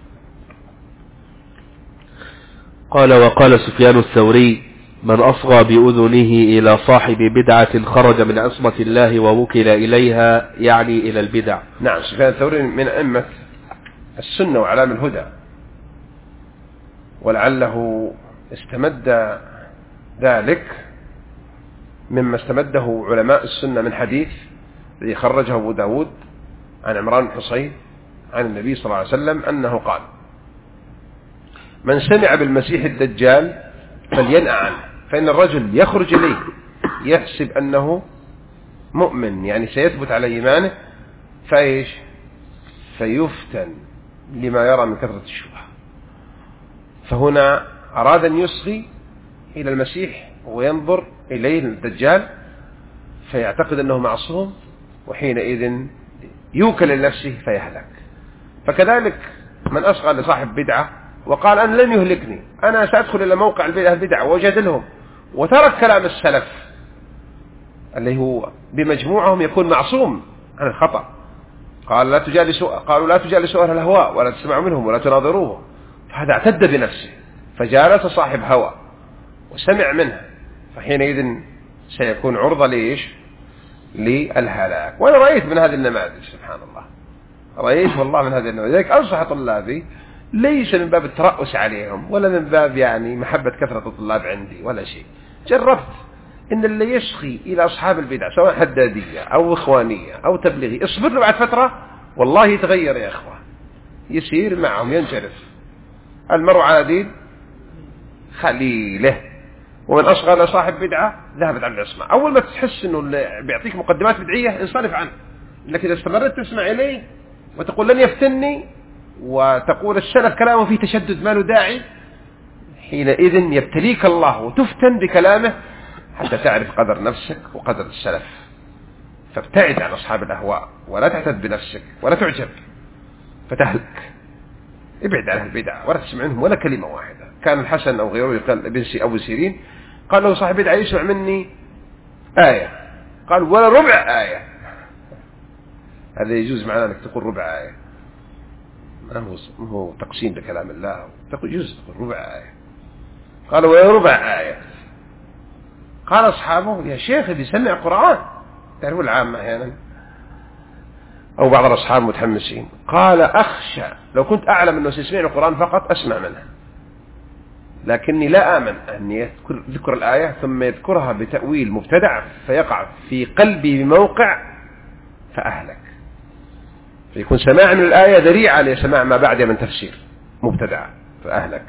قال وقال سفيان الثوري من أصغى بأذنه إلى صاحب بدعة خرج من عصمة الله ووكل إليها، يعني إلى البدع. نعم. سفيان الثوري من أئمة السنة وعلام الهدى، ولعله استمد ذلك مما استمده علماء السنة من حديث الذي خرجه أبو داود عن عمران بن حصين عن النبي صلى الله عليه وسلم أنه قال من سمع بالمسيح الدجال فلينأ عنه، فإن الرجل يخرج إليه يحسب أنه مؤمن يعني سيثبت على إيمانه فيفتن لما يرى من كثرة الشبهة فهنا أراد أن يصغي إلى المسيح وينظر إليه الدجال فيعتقد أنه معصوم، وحينئذ يوكل لنفسه فيهلك. فكذلك من أصغى لصاحب بدعة وقال أنا لن يهلكني، أنا سأدخل إلى موقع البدعة وأجادلهم، وترك كلام السلف اللي هو بمجموعهم يكون معصوم عن الخطأ. قالوا لا تجالسوا أهل الهواء ولا تسمعوا منهم ولا تناظروهم، فهذا اعتد بنفسه فجالس صاحب هوى وسمع منها، فحينئذ سيكون عرضة للهلاك. وأنا رأيت من هذه النماذج سبحان الله، رأيت والله من هذه النماذج. لذلك أنصح طلابي ليس من باب الترأس عليهم ولا من باب يعني محبة كثرة الطلاب عندي ولا شيء. جربت إن اللي يشخي إلى أصحاب البدع سواء حدادية أو إخوانية أو تبليغي، اصبر له بعد فترة والله يتغير يا إخوة، يسير معهم ينجرف. المرء على دين خليله، ومن أصغى لصاحب بدعة ذهبت عن العصمة. أول ما تحس إنه بيعطيك مقدمات بدعية انصرف عنه، لكن إذا استمرت تسمع إليه وتقول لن يفتني وتقول السلف كلامه فيه تشدد ما له داعي، حينئذ يبتليك الله وتفتن بكلامه حتى تعرف قدر نفسك وقدر السلف. فابتعد عن أصحاب الأهواء ولا تعتد بنفسك ولا تعجب فتهلك. ابعد عن البدع ولا تسمع منهم ولا كلمة واحدة. كان الحسن أو غيره يقال ابن سيرين قال له صاحب بدعة يسمع مني آية، قال ولا ربع آية. هذا يجوز معنا أنك تقول ربع آية، ما هو تقسيم لكلام الله، يجوز تقول ربع آية. قال ولا ربع آية. قال أصحابه يا شيخ بيسمع قرآن، تعرفوا العامة أحيانا أو بعض الأصحاب متحمسين. قال أخشى لو كنت أعلم أنه سيسمع القرآن فقط أسمع منه، لكني لا آمن أن يذكر الآية ثم يذكرها بتأويل مبتدع فيقع في قلبي بموقع فأهلك، فيكون سماع من الآية ذريعة لسماع ما بعدها من تفسير مبتدع فأهلك.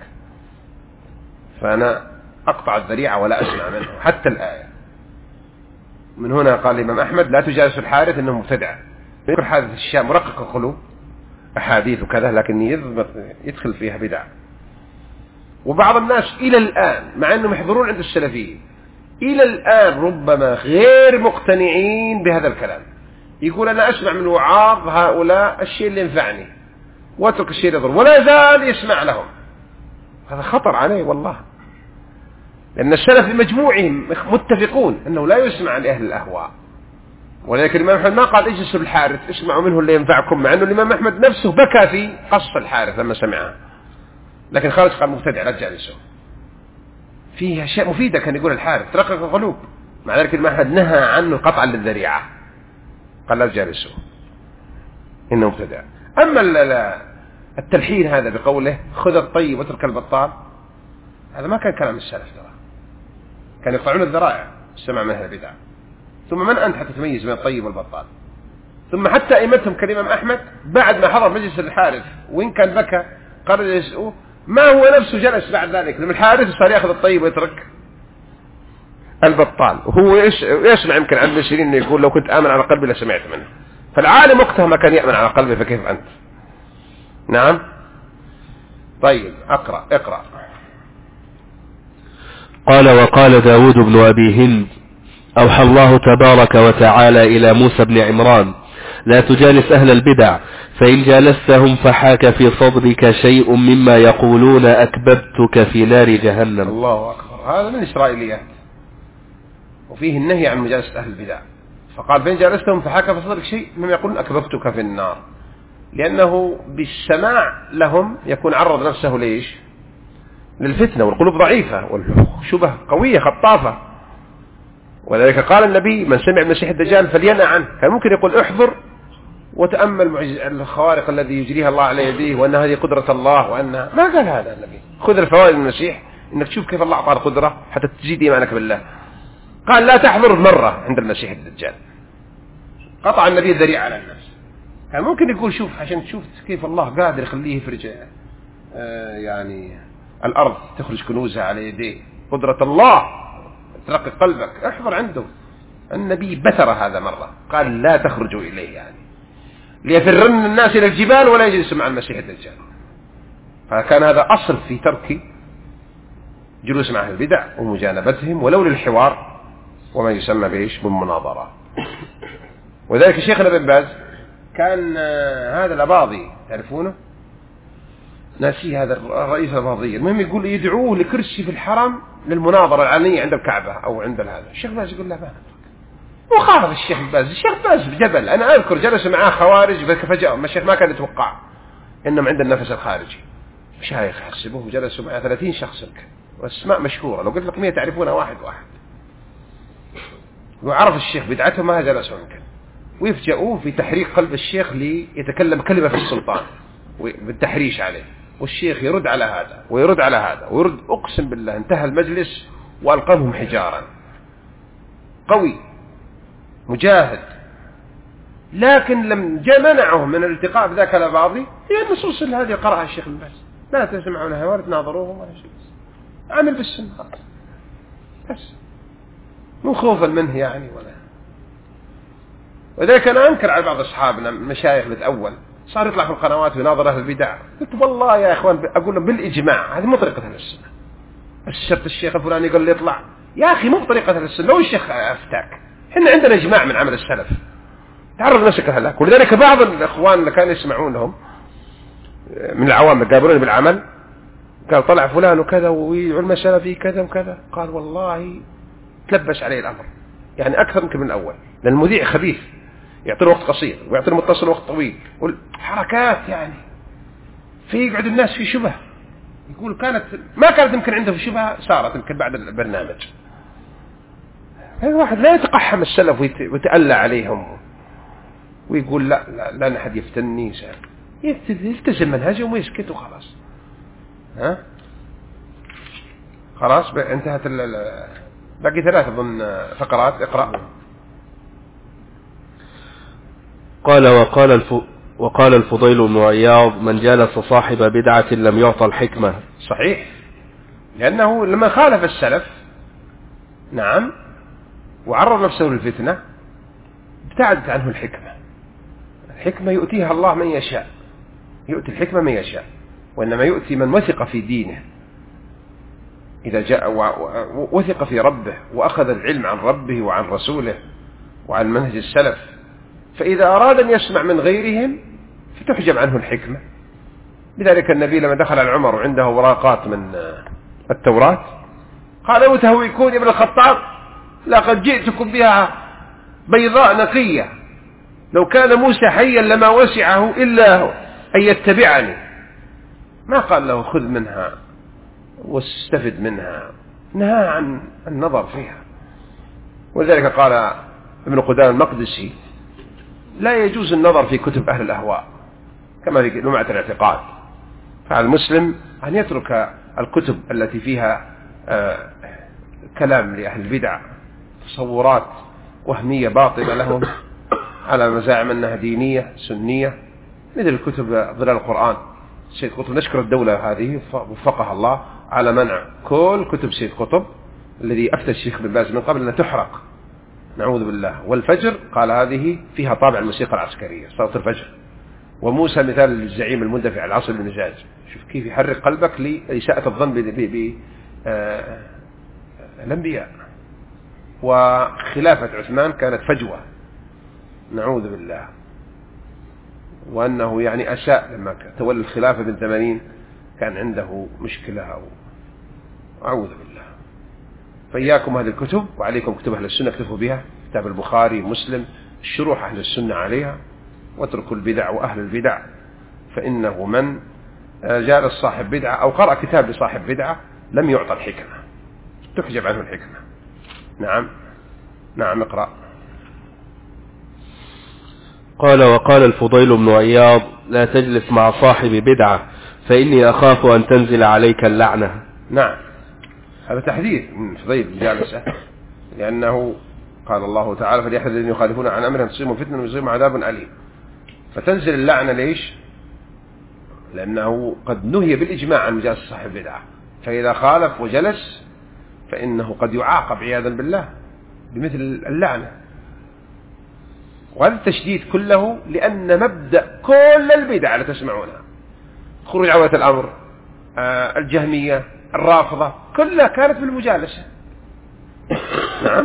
فأنا أقطع الذريعة ولا أسمع منه حتى الآية. من هنا قال الإمام أحمد لا تجالس الحارث إنه مبتدع. يقول حادث الشام مرقق القلوب أحاديث وكذا، لكن يدخل فيها بدع. وبعض الناس إلى الآن مع أنهم يحضرون عند السلفيين إلى الآن ربما غير مقتنعين بهذا الكلام، يقول أنا أسمع من وعاظ هؤلاء الشيء اللي ينفعني واترك الشيء اللي يضر، ولا زال يسمع لهم. هذا خطر عليه والله، لأن السلف بمجموعهم متفقون أنه لا يسمع لأهل الأهواء. ولكن الإمام أحمد ما قال اجلسوا الحارث اسمعوا منه اللي ينفعكم، مع أنه الإمام أحمد نفسه بكى في قص الحارث لما سمعها، لكن خالد قال مبتدع لا تجالسوا. فيه أشياء مفيدة كان يقول الحارث ترقق القلوب، مع ذلك الإمام أحمد نهى عنه قطعا للذريعة، قال لا تجالسوا إنه مبتدع. أما التلحين هذا بقوله خذ الطيب وترك البطال، هذا ما كان كلام السلف، ترى كانوا يقطعون الذرائع السمع من أهل البدع. ثم من أنت حتى تميز بين الطيب والبطال؟ ثم حتى أئمتهم كالإمام أحمد بعد ما حضر مجلس الحارث وإن كان بكى قرر يسأوه ما هو نفسه جلس بعد ذلك لما الحارث صار يأخذ الطيب ويترك البطال، وهو يسمع يمكن عن ابن سيرين انه يقول لو كنت آمن على قلبي لسمعت منه. فالعالم وقتها ما كان يأمن على قلبه، فكيف أنت؟ نعم. طيب اقرأ. قال وقال داود بن أبي هند أوحى الله تبارك وتعالى إلى موسى بن عمران لا تجالس أهل البدع فإن جالستهم فحاك في صدرك شيء مما يقولون أكببتك في نار جهنم. الله أكبر. هذا من إسرائيليات، وفيه النهي عن مجالسة أهل البدع، فقال فإن جالستهم فحاك في صدرك شيء مما يقولون أكببتك في النار، لأنه بالسماع لهم يكون عرض نفسه ليش؟ للفتنة، والقلوب ضعيفة والشبه قوية خطافة. ولذلك قال النبي من سمع المسيح الدجال فلينأ عنه. كان ممكن يقول احضر وتأمل الخوارق الذي يجريها الله على يديه وأن هذه قدرة الله، وأنها ما قال هذا النبي. خذ الفوائد من المسيح إنك تشوف كيف الله أعطاه القدرة حتى تزيد إيمانك بالله. قال لا تحضر مرة عند المسيح الدجال، قطع النبي الذريعة على الناس. كان ممكن يقول شوف عشان تشوف كيف الله قادر يخليه يفرج يعني الأرض تخرج كنوزها على يديه، قدرة الله ترقق قلبك، احضر عنده. النبي بتر هذا مرة، قال لا تخرجوا إليه، يعني ليفرن الناس إلى الجبال ولا يجلسوا مع المسيح الدجال. فكان هذا أصل في ترك جلوس مع أهل البدع ومجانبتهم ولو للحوار وما يسمى بإيش بالمناظرة. وذلك شيخنا بن باز كان هذا الأباضي تعرفونه ناسي هذا الرئيس الأباضي المهم يقول يدعوه لكرسي في الحرم للمناظرة العلنية عند الكعبة أو عند هذا. الشيخ باز يقول له ما وخالف الشيخ باز. الشيخ باز بجبل أنا أذكر جلس معاه خوارج فجأة ما الشيخ ما كان يتوقع إنهم عند النفس الخارجي مشايخ حسبوه جلسوا معاه 30 شخص واسماء مشهورة لو قلت لك 100 تعرفونها واحد وعرف الشيخ بدعته ما جلسوا يمكن ويفجأوه في تحريك قلب الشيخ ليتكلم كلمة في السلطان بالتحريش عليه والشيخ يرد على هذا ويرد على هذا ويرد. أقسم بالله انتهى المجلس وألقمهم حجارا. قوي مجاهد لكن لم منعه من الالتقاء بذاك الأباضي هي النصوص هذه قرأها الشيخ بن باز لا تسمعونها ولا تناظروهم ولا شيء عمل بالسنة بس مو خوفا منه يعني ولا. وذلك أنا أنكر على بعض أصحابنا المشايخ بالأول صار يطلع في القنوات ويناظر أهل البدع قلت والله يا إخوان أقول لهم بالإجماع هذه مو طريقة أهل السنة. الشرط الشيخ الفلاني يقول لي يطلع يا أخي مو بطريقة أهل السنة لو الشيخ أفتاك إحنا عندنا إجماع من عمل السلف تعرف نفسك هلاك. ولذلك بعض الإخوان اللي كانوا يسمعونهم من العوام قابلوني بالعمل قال طلع فلان وكذا وعلم سلفي كذا وكذا قال والله تلبس عليه الأمر يعني أكثر من الأول لأن المذيع خبيث يعطي وقت قصير ويعطي المتصل وقت طويل والحركات يعني في يقعد الناس في شبه يقول ما كانت يمكن عنده في شبه صارت يمكن بعد البرنامج. الواحد لا يتقحم السلف ويتألى عليهم ويقول لا أحد يفتني يلتزم منهجهم ويسكت وخلاص. ها خلاص انتهت باقي 3 ضمن فقرات اقرأ. وقال الفضيل بن عياض من جالس صاحب بدعة لم يعطى الحكمة. صحيح لأنه لما خالف السلف نعم وعرض نفسه للفتنة ابتعدت عنه الحكمة. الحكمة يؤتيها الله من يشاء يؤتي الحكمة من يشاء وإنما يؤتي من وثق في دينه إذا جاء وثق في ربه وأخذ العلم عن ربه وعن رسوله وعن منهج السلف. فإذا أراد أن يسمع من غيرهم فتحجب عنه الحكمة. لذلك النبي لما دخل على عمر وعنده ورقات من التوراة قال وتهويكون ابن الخطاب لقد جئتكم بها بيضاء نقية لو كان موسى حيا لما وسعه إلا أن يتبعني. ما قال له خذ منها واستفد منها نهى عن النظر فيها. ولذلك قال ابن قدامة المقدسي لا يجوز النظر في كتب أهل الأهواء كما في لمعة الاعتقاد. فعلى المسلم أن يترك الكتب التي فيها كلام لأهل البدع تصورات وهمية باطلة لهم على مزاعم أنها دينية سنية مثل كتب ظلال القرآن سيد قطب. نشكر الدولة هذه وفقها الله على منع كل كتب سيد قطب الذي أفتى الشيخ بن باز من قبل أن تحرق نعوذ بالله. والفجر قال هذه فيها طابع الموسيقى العسكرية صوت الفجر. وموسى مثال الزعيم المندفع العصر المزاج. شوف كيف يحرك قلبك لإساءة الظن بالأنبياء. وخلافة عثمان كانت فجوة نعوذ بالله وأنه يعني أساء لما تولى الخلافة بن 80 كان عنده مشكلة أعوذ بالله. فإياكم هذه الكتب وعليكم كتب أهل السنة اكتفوا بها كتاب البخاري مسلم الشروح أهل السنة عليها واتركوا البدع وأهل البدع. فإنه من جالس صاحب بدعة أو قرأ كتاب لصاحب بدعة لم يعطى الحكمة تحجب عنه الحكمة. نعم اقرأ. وقال الفضيل بن عياض لا تجلس مع صاحب بدعة فإني أخاف أن تنزل عليك اللعنة. نعم هذا تحذير من فضيل الجالسة لأنه قال الله تعالى فليحذر الذين يخالفون عن أمرهم تصيبهم فتنة ويصيبهم عذاب أليم. فتنزل اللعنة ليش؟ لأنه قد نهي بالإجماع عن مجالس صاحب بدعة فإذا خالف وجلس فإنه قد يعاقب عياذا بالله بمثل اللعنة. وهذا التشديد كله لأن مبدأ كل البدع اللي تسمعونها خروج عودة الأمر الجهمية، الرافضة، كلها كانت بالمجالسة. نعم.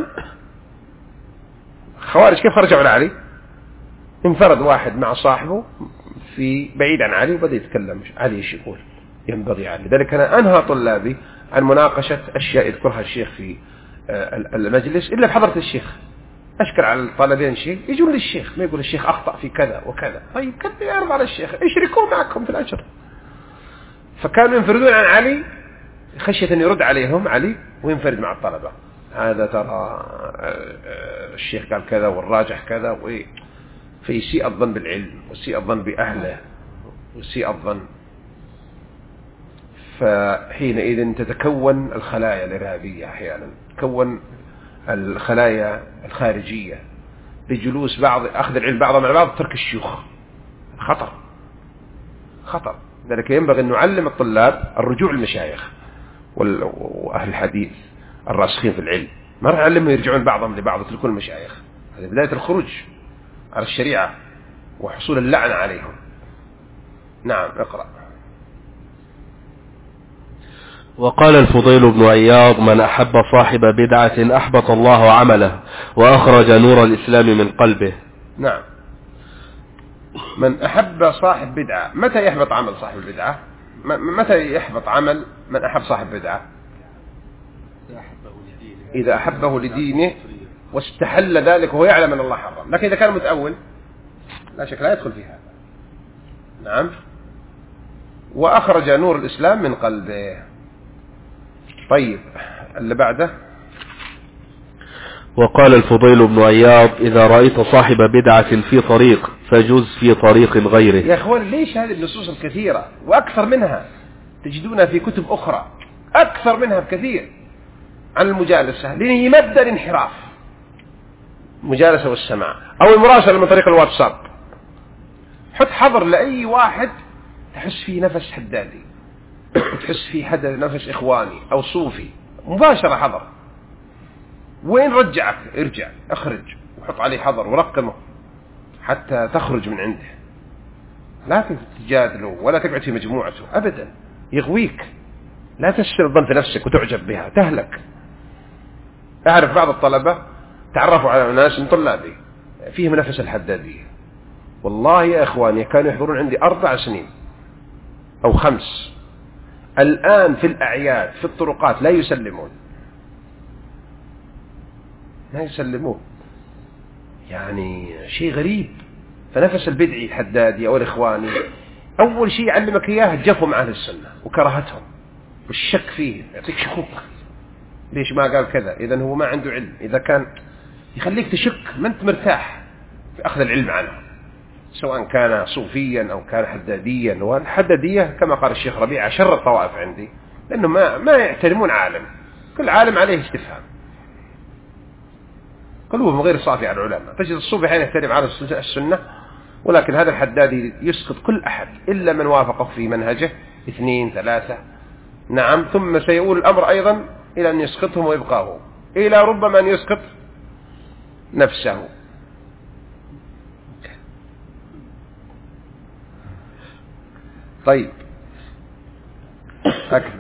خوارج كيف خرجوا على علي؟ انفرد واحد مع صاحبه في بعيد عن علي وبدأ يتكلم علي ايش يقول ينبغي علي. لذلك أنا أنهى طلابي عن مناقشة أشياء يذكرها الشيخ في المجلس إلا بحضرة الشيخ. أشكل على الطالبين شيء يجون للشيخ، ما يقول الشيخ أخطأ في كذا وكذا، طيب كذا يعرض على الشيخ، اشركوا معكم في الأجر. فكانوا ينفردون عن علي خشية أن يرد عليهم علي وينفرد مع الطلبة. هذا ترى الشيخ قال كذا والراجح كذا، فيسيء الظن بالعلم ويسيء الظن بأهله ويسيء الظن. فحينئذ تتكون الخلايا الإرهابية، أحيانا تتكون الخلايا الخارجية بجلوس بعض أخذ العلم بعضهم مع بعض، ترك الشيوخ. خطر خطر. ذلك ينبغي أن نعلم الطلاب الرجوع المشايخ وأهل الحديث الراسخين في العلم، ما راح نعلمهم يرجعون بعضهم لبعض وتركون المشايخ. هذه بداية الخروج على الشريعة وحصول اللعنة عليهم. نعم اقرأ. وقال الفضيل بن عياض: من أحب صاحب بدعة أحبط الله عمله وأخرج نور الإسلام من قلبه. نعم. من أحب صاحب بدعة، متى يحبط عمل صاحب البدعة؟ متى يحبط عمل من أحب صاحب بدعة؟ إذا أحبه لدينه واستحل ذلك وهو يعلم أن الله حرم. لكن إذا كان متأول لا شك لا يدخل في هذا. نعم. وأخرج نور الإسلام من قلبه. طيب اللي بعده. وقال الفضيل بن عياض: إذا رأيت صاحب بدعة في طريق فجز في طريق غيره. يا أخوان ليش هذه النصوص الكثيرة وأكثر منها تجدونها في كتب أخرى أكثر منها بكثير عن المجالسة، لأنه مبدأ الانحراف، المجالسة والسماع أو المراسلة من طريق الواتساب. حط حظر لأي واحد تحس فيه نفس حدادي، تحس فيه حد نفس إخواني أو صوفي، مباشرة حظر. وين رجعك؟ ارجع اخرج وحط عليه حظر ورقمه حتى تخرج من عنده. لا تجادله ولا تقعد في مجموعته أبدا، يغويك. لا تسر الظن في نفسك وتعجب بها، تهلك. أعرف بعض الطلبة تعرفوا على ناس من طلابي فيهم نفس الحدادية. والله يا إخواني كانوا يحضرون عندي 4 سنين أو 5، الآن في الأعياد في الطرقات لا يسلمون، لا يسلمون. يعني شيء غريب. فنفس البدعي الحدادي أو الإخواني أول شيء يعلمك إياه جفهم عن السنة وكراهتهم والشك فيه، يعطيك شكوك. ليش ما قال كذا؟ إذن هو ما عنده علم. إذا كان يخليك تشك ما أنت مرتاح في أخذ العلم عنه، سواء كان صوفيا أو كان حداديا. والحدادية كما قال الشيخ ربيع شر الطوائف عندي، لأنه ما يحترمون عالم، كل عالم عليه استفهام، قلوبهم غير صافي على العلماء. تجد الصوفي حين يحترم على السنة، ولكن هذا الحدادي يسقط كل أحد إلا من وافقه في منهجه 2 3. نعم. ثم سيقول الأمر أيضا إلى أن يسقطهم ويبقاه، إلى ربما أن يسقط نفسه. طيب أكمل.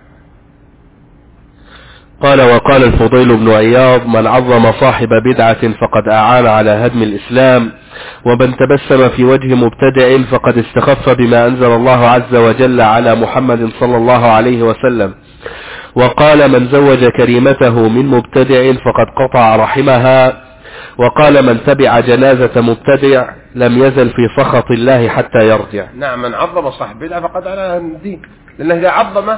قال: وقال الفضيل بن عياض: من عظم صاحب بدعة فقد أعان على هدم الإسلام، ومن تبسم في وجه مبتدع فقد استخف بما أنزل الله عز وجل على محمد صلى الله عليه وسلم. وقال: من زوج كريمته من مبتدع فقد قطع رحمها. وقال: من تبع جنازة مبتدع لم يزل في سخط الله حتى يرجع. نعم. من عظم صاحب بدعة فقد على الدين، لأنه إذا عظمه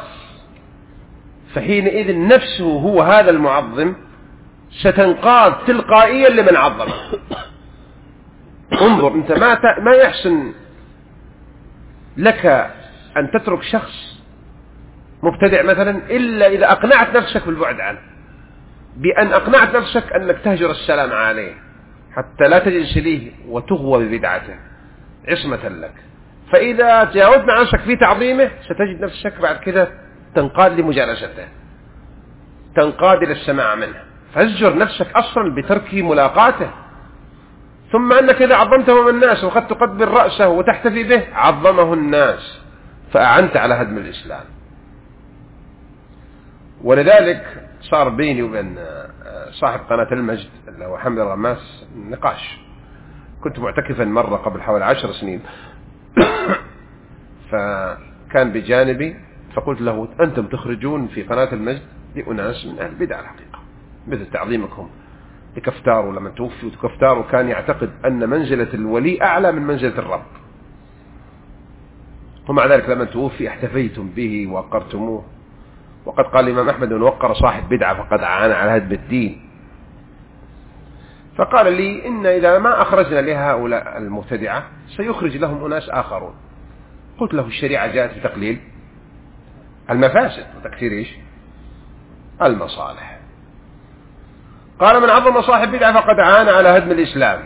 فحينئذ نفسه هو هذا المعظم ستنقاد تلقائيا لمن عظمه. انظر أنت ما يحسن لك أن تترك شخص مبتدع مثلا إلا إذا أقنعت نفسك بالبعد عنه، بأن أقنعت نفسك أنك تهجر السلام عليه حتى لا تجلس ليه وتغوى ببدعته عصمة لك. فإذا تجاوزت مع نفسك في تعظيمه ستجد نفسك بعد كذا تنقاد لمجالسته، تنقاد إلى السماع منه، فازجر نفسك أصلا بترك ملاقاته. ثم أنك إذا عظمته من الناس وقد تقبل رأسه وتحتفي به عظمه الناس فأعنت على هدم الإسلام. ولذلك صار بيني وبين صاحب قناة المجد اللي هو حمد الغماس نقاش. كنت معتكفا مرة قبل حوالي 10 سنين فكان بجانبي، فقلت له أنتم تخرجون في قناة المجد لأناس من أهل البدع الحقيقة، مثل تعظيمكم لكفتار، ولما توفي كفتار كان يعتقد أن منزلة الولي أعلى من منزلة الرب، ومع ذلك لما توفي احتفيتم به ووقرتموه. وقد قال الإمام أحمد من وقر صاحب بدعة فقد عان على هدم الدين. فقال لي إن إذا ما أخرجنا لهؤلاء المبتدعة سيخرج لهم أناس آخرون. قلت له الشريعة جاءت بتقليل المفاسد وتكثير إيش؟ المصالح. قال من عظم صاحب بدعة فقد عان على هدم الإسلام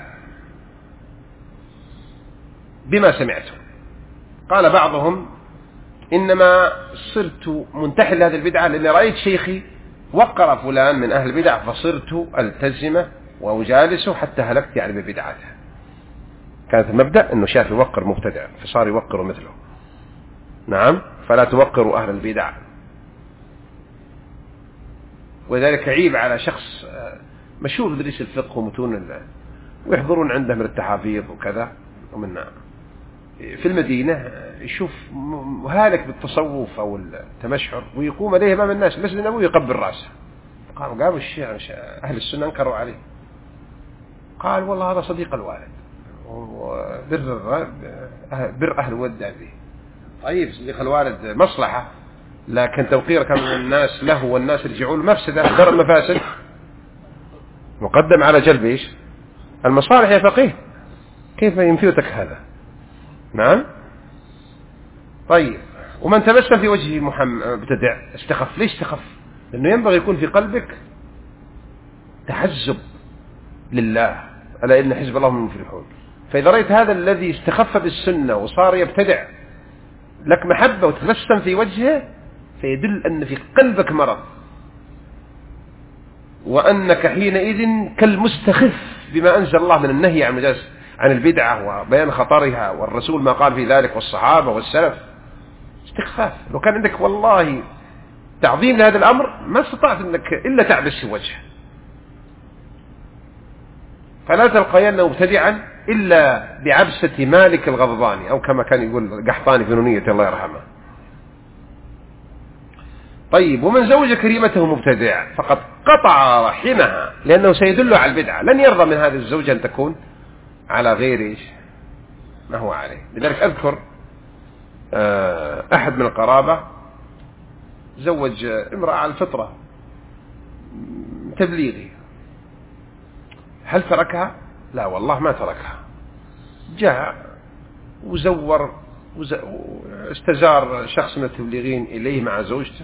بما سمعته. قال بعضهم إنما صرت منتحل لهذه البدعة لأني رأيت شيخي وقر فلان من أهل البدع فصرت ألتزمه وأجالسه حتى هلكت يعني ببدعته. كانت المبدأ أنه شاف يوقر مبتدع فصار يوقر مثله. نعم، فلا توقروا أهل البدع. وذلك عيب على شخص مشهور بدرس الفقه ومتون ويحضرون عنده من التحافيظ وكذا ومن في المدينة يشوف هالك بالتصوف أو التمشحر ويقوم عليه أمام الناس مسجد النبوي يقبل رأسه. قالوا الشيعة أهل السنة انكروا عليه. قال والله هذا صديق الوالد بر أهل الود به. طيب صديق الوالد مصلحة، لكن توقير كان من الناس له والناس يرجعون مفسدة درء المفاسد مقدم على جلب إيش؟ المصالح يا فقيه. كيف ينفيتك هذا؟ نعم. طيب ومن تبسم في وجه محمد ابتدع استخف. ليش استخف؟ لأنه ينبغي يكون في قلبك تحزب لله، ألا إن حزب الله هم المفلحون. فإذا رأيت هذا الذي استخف بالسنة وصار يبتدع لك محبة وتبسم في وجهه فيدل أن في قلبك مرض، وأنك حينئذ كالمستخف بما أنزل الله من النهي عن البدعة وبيان خطرها، والرسول ما قال في ذلك والصحابة والسلف. استخفاف. لو كان عندك والله تعظيم لهذا الأمر ما استطعت أنك إلا تعبس في وجهه. فلا تلقين مبتدعا إلا بعبسة مالك الغضباني، أو كما كان يقول قحطاني في نونية الله يرحمه. طيب ومن زوج كريمته مبتدع فقد قطع رحمها، لأنه سيدل على البدعة. لن يرضى من هذه الزوجة أن تكون على غير إيش ما هو عليه. لذلك أذكر أحد من القرابة زوج امرأة على الفطرة تبليغي. هل تركها؟ لا والله ما تركها. جاء وزور استزار شخص من التبليغين إليه مع زوجته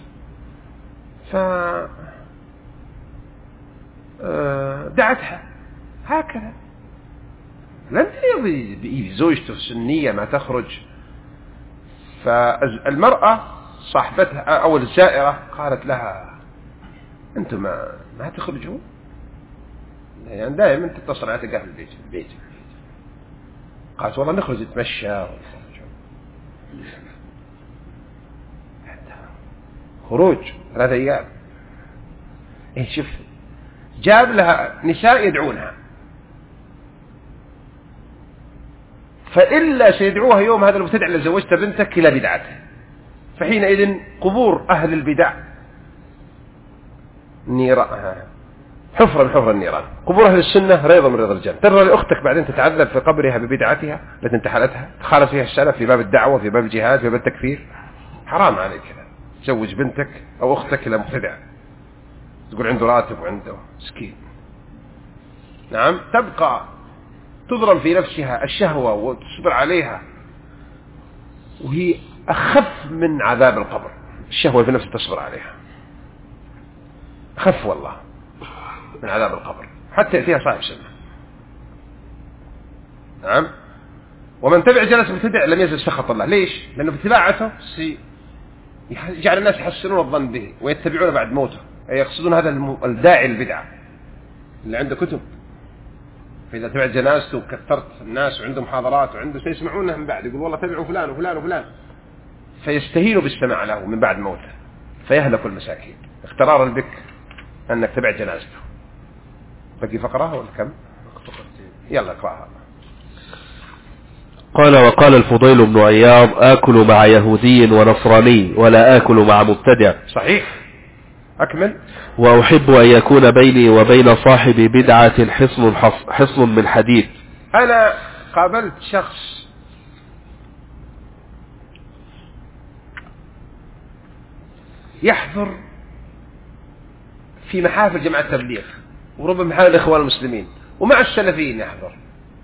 فدعتها هكذا. لن يرضي زوجته السنية ما تخرج. فالمرأة صاحبتها أو الزائرة قالت لها أنتم ما تخرجون، يعني دائما تتصل على تلقاها في البيت. قالت والله نخرج نتمشى. خروج 3 أيام. شوف جاب لها نساء يدعونها، فإلا سيدعوها يوم هذا المبتدع اللي زوجت بنتك إلى بدعته. فحينئذ قبور أهل البدع حفرة من حفر النيران. قبور أهل السنة ريضة من ريض الجنة. ترى لأختك بعدين تتعذب في قبرها ببدعتها التي انتحلتها، تخالف فيها السلف في باب الدعوة في باب الجهاد في باب التكفير. حرام عليك كذا. تزوج بنتك أو أختك إلى مبتدع تقول عنده راتب وعنده مسكين. نعم، تبقى تضرب في نفسها الشهوة وتصبر عليها، وهي أخف من عذاب القبر. الشهوة في نفسها تصبر عليها أخف والله من عذاب القبر، حتى يأتيها صاحب سنة. نعم. ومن تبع جلس مبتدع لم يزل سخط الله. ليش؟ لأنه باتباعته يجعل الناس يحسنون الظن به ويتبعون بعد موته، أي يقصدون هذا الداعي البدعة اللي عنده كتب. فإذا تبع جنازته وكثرت الناس وعنده محاضرات وعنده سيسمعونه من بعد، يقول والله تبعوا فلان وفلان وفلان، فيستهينوا بالسماع له من بعد موته فيهلك المساكين. اخترارا بك أنك تبع جنازته. بقي فقرة ولا كم؟ يلا اقرأها. قال وقال الفضيل بن عياض آكل مع يهودي ونصراني ولا آكل مع مبتدع. صحيح. أكمل. وأحب أن يكون بيني وبين صاحب بدعة حصن من حديد. أنا قابلت شخص يحضر في محافل جماعة التبليغ وربما محافل الإخوان المسلمين ومع السلفيين يحضر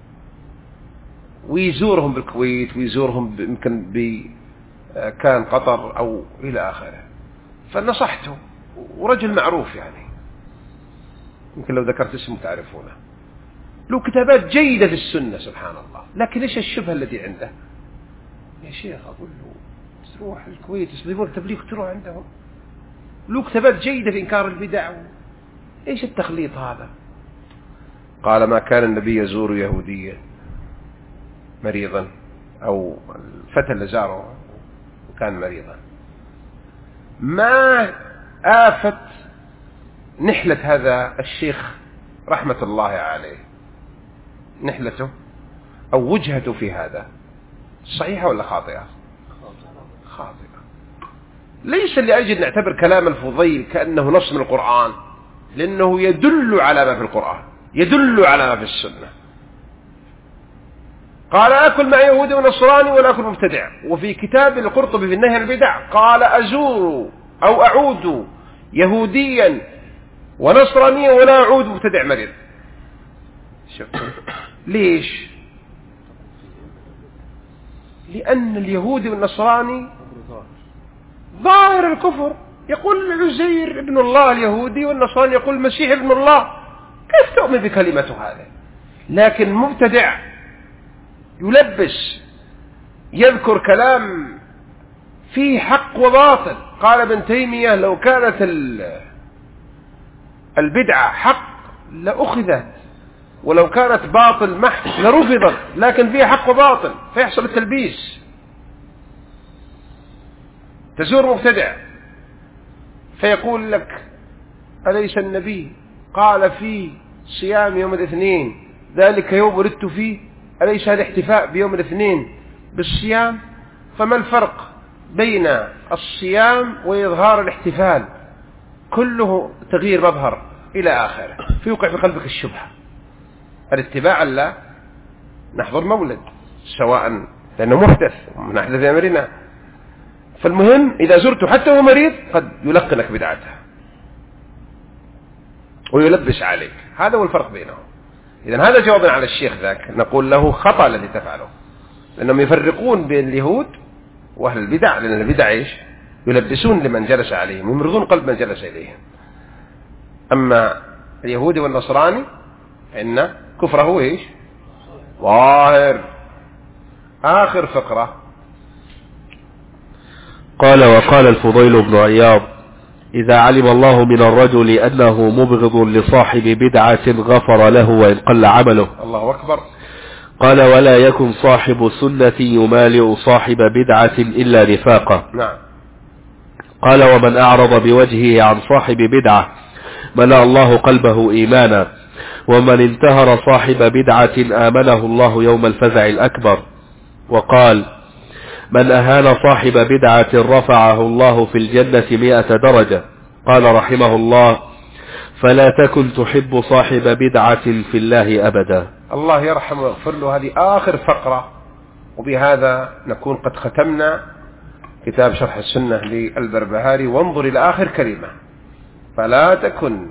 ويزورهم بالكويت ويزورهم يمكن كان قطر أو إلى آخره. فنصحته ورجل معروف يعني يمكن لو ذكرت اسمه تعرفونه، له كتابات جيدة في السنة سبحان الله، لكن إيش الشبهة التي عنده؟ يا شيخ أقول له تروح الكويت يصلبون التبليغ تروح عندهم، له كتابات جيدة في إنكار البدع، إيش التخليط هذا؟ قال ما كان النبي يزور يهوديا مريضا أو الفتى اللي زاره وكان مريضا ما آفت نحلة هذا الشيخ رحمة الله عليه، نحلته أو وجهته في هذا صحيحة ولا خاطئة؟ خاطئة. ليس لأجل نعتبر كلام الفضيل كأنه نص من القرآن، لأنه يدل على ما في القرآن، يدل على ما في السنة. قال أكل مع يهودي ونصراني ولا أكل مبتدع. وفي كتاب القرطبي في النهي عن البدع قال أزور أو أعود يهوديا ونصرانيا ولا أعود مبتدع مريض. ليش؟ لأن اليهودي والنصراني ظاهر الكفر، يقول عزير ابن الله اليهودي والنصراني يقول المسيح ابن الله، كيف تؤمن بكلمته هذه؟ لكن مبتدع يلبس يذكر كلام فيه حق وباطل. قال ابن تيمية لو كانت البدعة حق لأخذت، ولو كانت باطل محض لرفضت، لكن فيها حق وباطل فيحصل التلبيس. تزور مبتدع فيقول لك أليس النبي قال في صيام يوم الاثنين ذلك يوم ولدت فيه، أليس هذا احتفاء بيوم الاثنين بالصيام؟ فما الفرق بين الصيام وإظهار الاحتفال؟ كله تغيير مظهر إلى آخره، فيوقع في قلبك الشبهة. الاتباع لا نحضر مولد سواء لأنه محدث ومن أحدث أمرنا، فالمهم إذا زرته حتى هو مريض قد يلقنك بدعته ويلبس عليك، هذا هو الفرق بينهم. إذن هذا جوابا على الشيخ ذاك، نقول له خطأ الذي تفعله، لأنهم يفرقون بين اليهود وأهل البدع، لأن البدع إيش؟ يلبسون لمن جلس عليهم ويمرضون قلب من جلس إليهم. أما اليهودي والنصراني إن كفره إيش؟ ظاهر. آخر فقرة. قال وقال الفضيل بن عياض إذا علم الله من الرجل أنه مبغض لصاحب بدعة غفر له وإن قل عمله. الله أكبر. قال ولا يكن صاحب سنة يمالئ صاحب بدعة إلا نفاقا. نعم. قال ومن أعرض بوجهه عن صاحب بدعة ملأ الله قلبه إيمانا، ومن انتهر صاحب بدعة آمنه الله يوم الفزع الأكبر. وقال من أهان صاحب بدعة رفعه الله في الجنة 100 درجة. قال رحمه الله فلا تكن تحب صاحب بدعة في الله أبدا. الله يرحمه ويغفر له. هذه آخر فقرة، وبهذا نكون قد ختمنا كتاب شرح السنة للبربهاري. وانظر إلى آخر كلمة، فلا تكن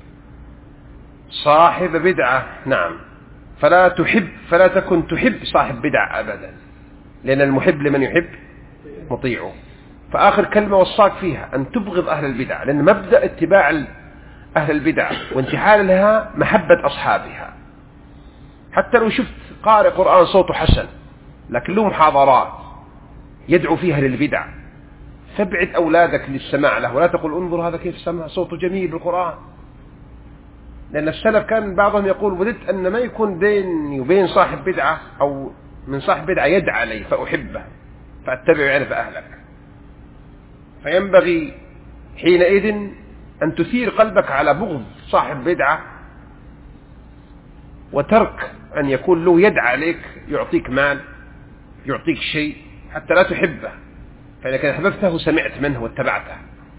صاحب بدعة. نعم، فلا تكن تحب صاحب بدعة أبدا، لأن المحب لمن يحب مطيعه. فآخر كلمة وصاك فيها أن تبغض أهل البدع، لأن مبدأ اتباع أهل البدع وانتحال لها محبة أصحابها. حتى لو شفت قارئ قرآن صوته حسن لكن له محاضرات يدعو فيها للبدع، فابعد أولادك للسماع له، ولا تقول انظر هذا كيف سمع صوته جميل بالقرآن. لأن السلف كان بعضهم يقول وددت أن ما يكون بيني وبين صاحب بدعة أو من صاحب بدعة يدعى علي فأحبه فأتبع يعرف أهلك. فينبغي حينئذ أن تثير قلبك على بغض صاحب بدعة وترك أن يكون له يد عليك، يعطيك مال، يعطيك شيء حتى لا تحبه، فإنك إذا أحببته سمعت منه واتبعته.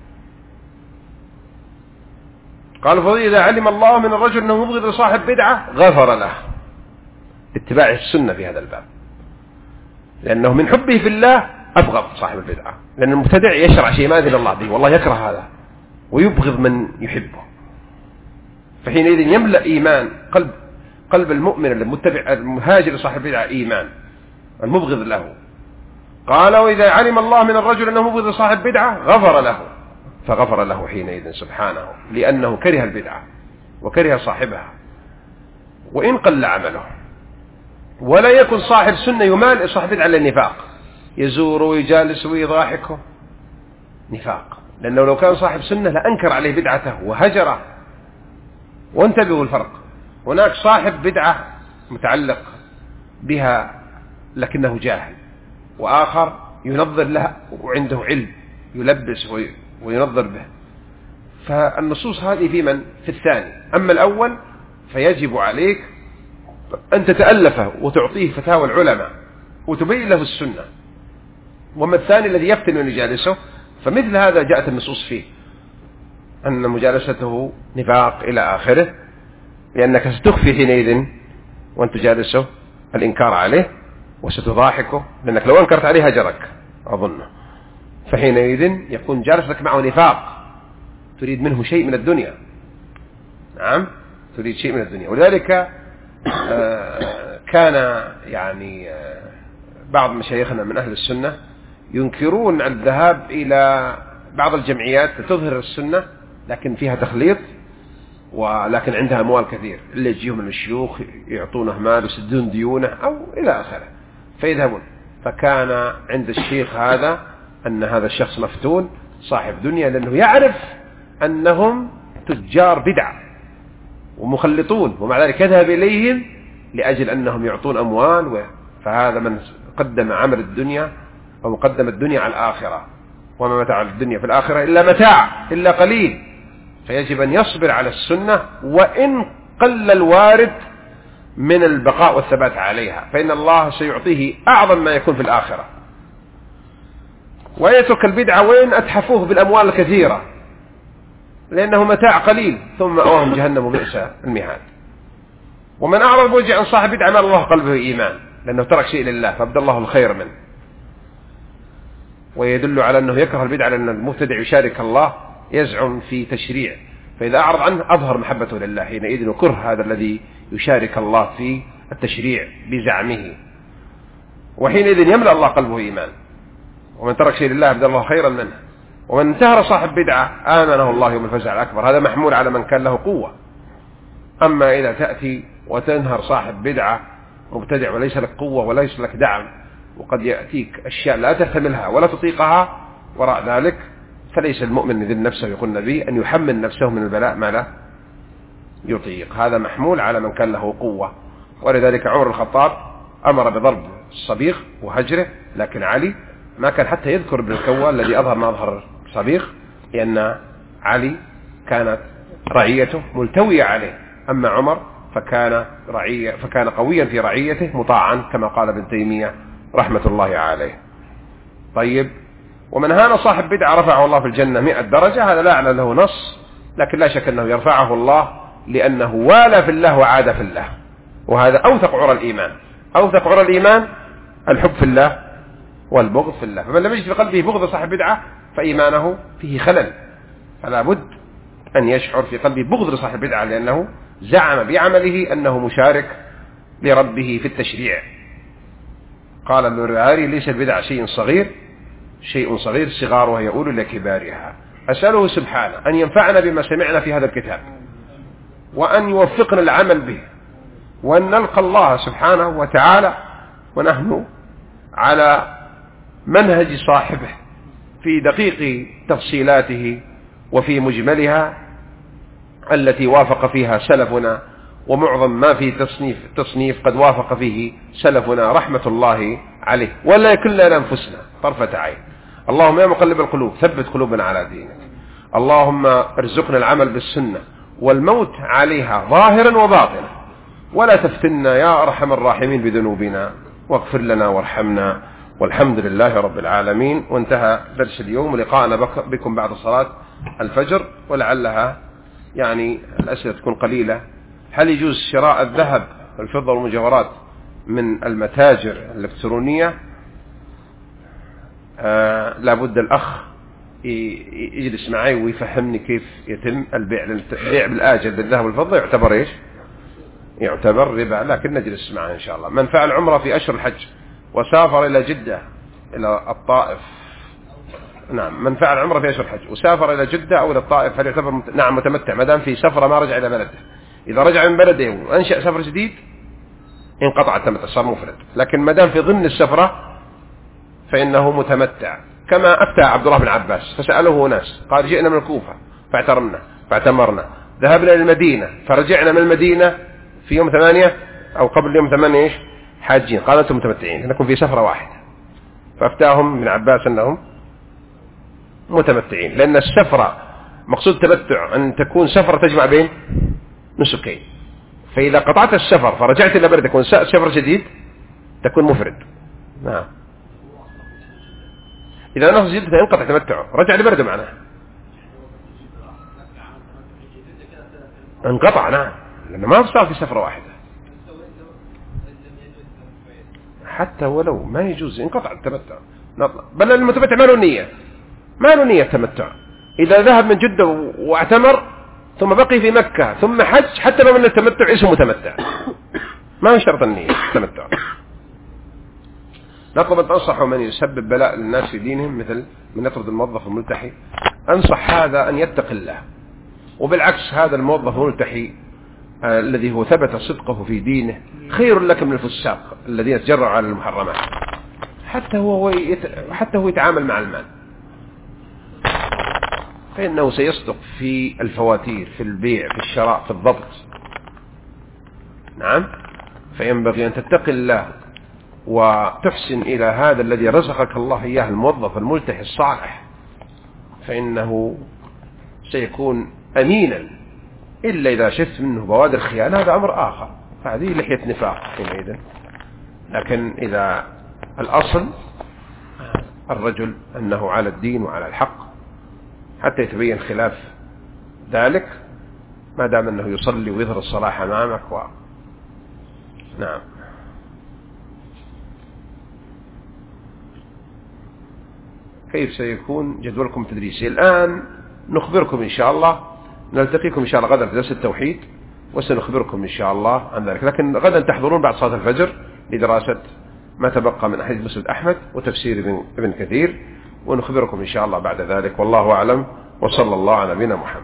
قال فضيل إذا علم الله من الرجل أنه مبغض لصاحب بدعة غفر له، اتباع السنة في هذا الباب، لأنه من حبه في الله أبغض صاحب البدعة، لأن المبتدع يشرع شيء ما أذن الله به، والله يكره هذا ويبغض من يحبه. فحينئذ يملأ إيمان قلب المؤمن المتبع المهاجر لصاحب البدعة إيمان المبغض له. قال وإذا علم الله من الرجل أنه مبغض لصاحب بدعة غفر له، فغفر له حينئذ سبحانه، لأنه كره البدعة وكره صاحبها وإن قل عمله. ولا يكن صاحب سنة يمال صاحب بدعة للنفاق، يزور ويجالس ويضاحكه، نفاق. لأنه لو كان صاحب سنة لأنكر عليه بدعته وهجره. وانتبهوا الفرق، هناك صاحب بدعة متعلق بها لكنه جاهل، وآخر ينظر لها وعنده علم يلبس وينظر به. فالنصوص هذه في من؟ في الثاني. أما الأول فيجب عليك أن تتألفه وتعطيه فتاوى العلماء وتبين له السنة. وما الثاني الذي يفتن من يجالسه، فمثل هذا جاءت النصوص فيه أن مجالسته نفاق إلى آخره، لأنك ستخفي حينئذ وأن تجالسه الإنكار عليه وستضاحكه، لأنك لو أنكرت عليه هجرك أظنه، فحينئذ يكون جالسك معه نفاق، تريد منه شيء من الدنيا. نعم، تريد شيء من الدنيا. ولذلك كان يعني بعض مشايخنا من أهل السنة ينكرون الذهاب إلى بعض الجمعيات تظهر السنة لكن فيها تخليط، ولكن عندها أموال كثير، اللي يجيهم من الشيوخ يعطونه مال ويسدون ديونه أو إلى آخره فيذهبون. فكان عند الشيخ هذا أن هذا الشخص مفتون صاحب دنيا، لأنه يعرف أنهم تجار بدعة ومخلطون، ومع ذلك يذهب إليهم لأجل أنهم يعطون أموال. فهذا من قدم عمل الدنيا أو قدم الدنيا على الآخرة، وما متاع الدنيا في الآخرة إلا متاع إلا قليل. فيجب أن يصبر على السنة وإن قل الوارد من البقاء والثبات عليها، فإن الله سيعطيه أعظم ما يكون في الآخرة. ويترك البدعة وإن أتحفوه بالأموال الكثيرة، لأنه متاع قليل ثم مأواهم جهنم بئس المهاد. ومن أعرض وجه عن صاحب بدعة مال الله قلبه إيمان، لأنه ترك شيء لله فأبدى الله الخير منه. ويدل على أنه يكره البدعة، لأن المبتدع يشارك الله، يزعم في تشريع، فإذا أعرض عنه أظهر محبته لله حينئذ، وكره هذا الذي يشارك الله في التشريع بزعمه، وحينئذ يملأ الله قلبه إيمان. ومن ترك شيء لله أبدى الله خيرا منه. ومن انتهر صاحب بدعة آمنه الله يوم الفزع الأكبر، هذا محمول على من كان له قوة. أما إذا تأتي وتنهر صاحب بدعة مبتدع وليس لك قوة وليس لك دعم، وقد يأتيك أشياء لا تحتملها ولا تطيقها وراء ذلك، فليس المؤمن يذل نفسه، يقول النبي أن يحمل نفسه من البلاء ما لا يطيق. هذا محمول على من كان له قوة. ولذلك عمر الخطاب أمر بضرب الصبيغ وهجره، لكن علي ما كان حتى يذكر ابن الكوى الذي أظهر ما أظهر صبيغ، لأن علي كانت رعيته ملتوية عليه، أما عمر فكان قويا في رعيته مطاعا كما قال ابن تيمية رحمة الله عليه. طيب، ومن هان صاحب بدعة رفعه الله في الجنة 100 درجة، هذا لا أعلم له نص، لكن لا شك أنه يرفعه الله لأنه والى في الله وعاد في الله، وهذا أوثق عرى الإيمان. أوثق عرى الإيمان الحب في الله والبغض في الله. فمن لم يجد في قلبه بغض صاحب بدعة فإيمانه فيه خلل، فلا بد أن يشعر في قلبه بغض صاحب بدعة، لأنه زعم بعمله أنه مشارك لربه في التشريع. قال ابن الرعاري ليس البدع شيء صغير صغارها يؤول إلى كبارها. أسأله سبحانه أن ينفعنا بما سمعنا في هذا الكتاب، وأن يوفقنا العمل به، وأن نلقى الله سبحانه وتعالى ونحن على منهج صاحبه في دقيق تفصيلاته وفي مجملها التي وافق فيها سلفنا، ومعظم ما في تصنيف قد وافق فيه سلفنا رحمة الله عليه، ولا يكن لنا أنفسنا طرفة عين. اللهم يا مقلب القلوب ثبت قلوبنا على دينك. اللهم ارزقنا العمل بالسنة والموت عليها ظاهرا وباطنا، ولا تفتنا يا أرحم الراحمين بذنوبنا، واغفر لنا وارحمنا، والحمد لله رب العالمين. وانتهى درس اليوم، ولقاءنا بكم بعد صلاة الفجر، ولعلها يعني الأسئلة تكون قليلة. هل يجوز شراء الذهب والفضة والمجوهرات من المتاجر الإلكترونية؟ لابد الأخ يجلس معي ويفهمني كيف يتم البيع. البيع بالآجل بالذهب والفضة يعتبر إيش؟ يعتبر ربا، لكن نجلس معه إن شاء الله. من فعل عمره في أشهر الحج وسافر إلى جدة إلى الطائف، نعم، من فعل عمره في أشهر الحج وسافر إلى جدة أو إلى الطائف هل يعتبر نعم متمتع ما دام في سفرة ما رجع إلى بلده؟ إذا رجع من بلده وأنشأ سفر جديد انقطع التمتع، صار مفرد. لكن ما دام في ضمن السفرة فإنه متمتع. كما أفتى عبد الله بن عباس فسأله ناس قال جئنا من الكوفة فاعتمرنا، ذهبنا إلى المدينة فرجعنا من المدينة في يوم 8 أو قبل يوم 8 إيش حاجين، قال أنتم متمتعين، نكون في سفرة واحدة. فأفتاهم ابن عباس أنهم متمتعين، لأن السفرة مقصود التمتع أن تكون سفرة تجمع بين نسكين، فإذا قطعت السفر فرجعت إلى بلدك ونسأت سفر جديد تكون مفرد. نعم، إذا نفس جدة انقطع تمتعه رجع لبلده معناه انقطع، نعم، لأنه ما صار في سفرة واحدة. حتى ولو ما يجوز انقطع التمتع، بل المتمتع ما له نية تمتع. إذا ذهب من جدة واعتمر ثم بقي في مكة ثم حج، حتى لو من التمتع اسمه متمتع، ما يشترط النية التمتع. نطلب أن تنصحوا من يسبب بلاء للناس في دينهم مثل من يطرد الموظف الملتحي. أنصح هذا أن يتقي الله، وبالعكس هذا الموظف الملتحي الذي هو ثبت صدقه في دينه خير لك من الفساق الذين يتجرعوا على المحرمات، حتى هو يتعامل مع المال، فإنه سيصدق في الفواتير، في البيع، في الشراء، في الضبط. نعم، فينبغي أن تتقي الله وتحسن إلى هذا الذي رزقك الله إياه الموظف الملتحي الصالح، فإنه سيكون أمينا، إلا إذا شفت منه بوادر خيانة هذا أمر آخر، فهذه لحية نفاق حينئذ. لكن إذا الأصل الرجل أنه على الدين وعلى الحق حتى يتبين خلاف ذلك، ما دام أنه يصلي ويظهر الصلاح أمامك نعم. كيف سيكون جدولكم التدريسي؟ الآن نخبركم إن شاء الله، نلتقيكم إن شاء الله غدا في درس التوحيد وسنخبركم إن شاء الله عن ذلك. لكن غدا تحضرون بعد صلاة الفجر لدراسة ما تبقى من حديث مسند أحمد وتفسير ابن كثير، ونخبركم إن شاء الله بعد ذلك. والله أعلم، وصلى الله على نبينا محمد.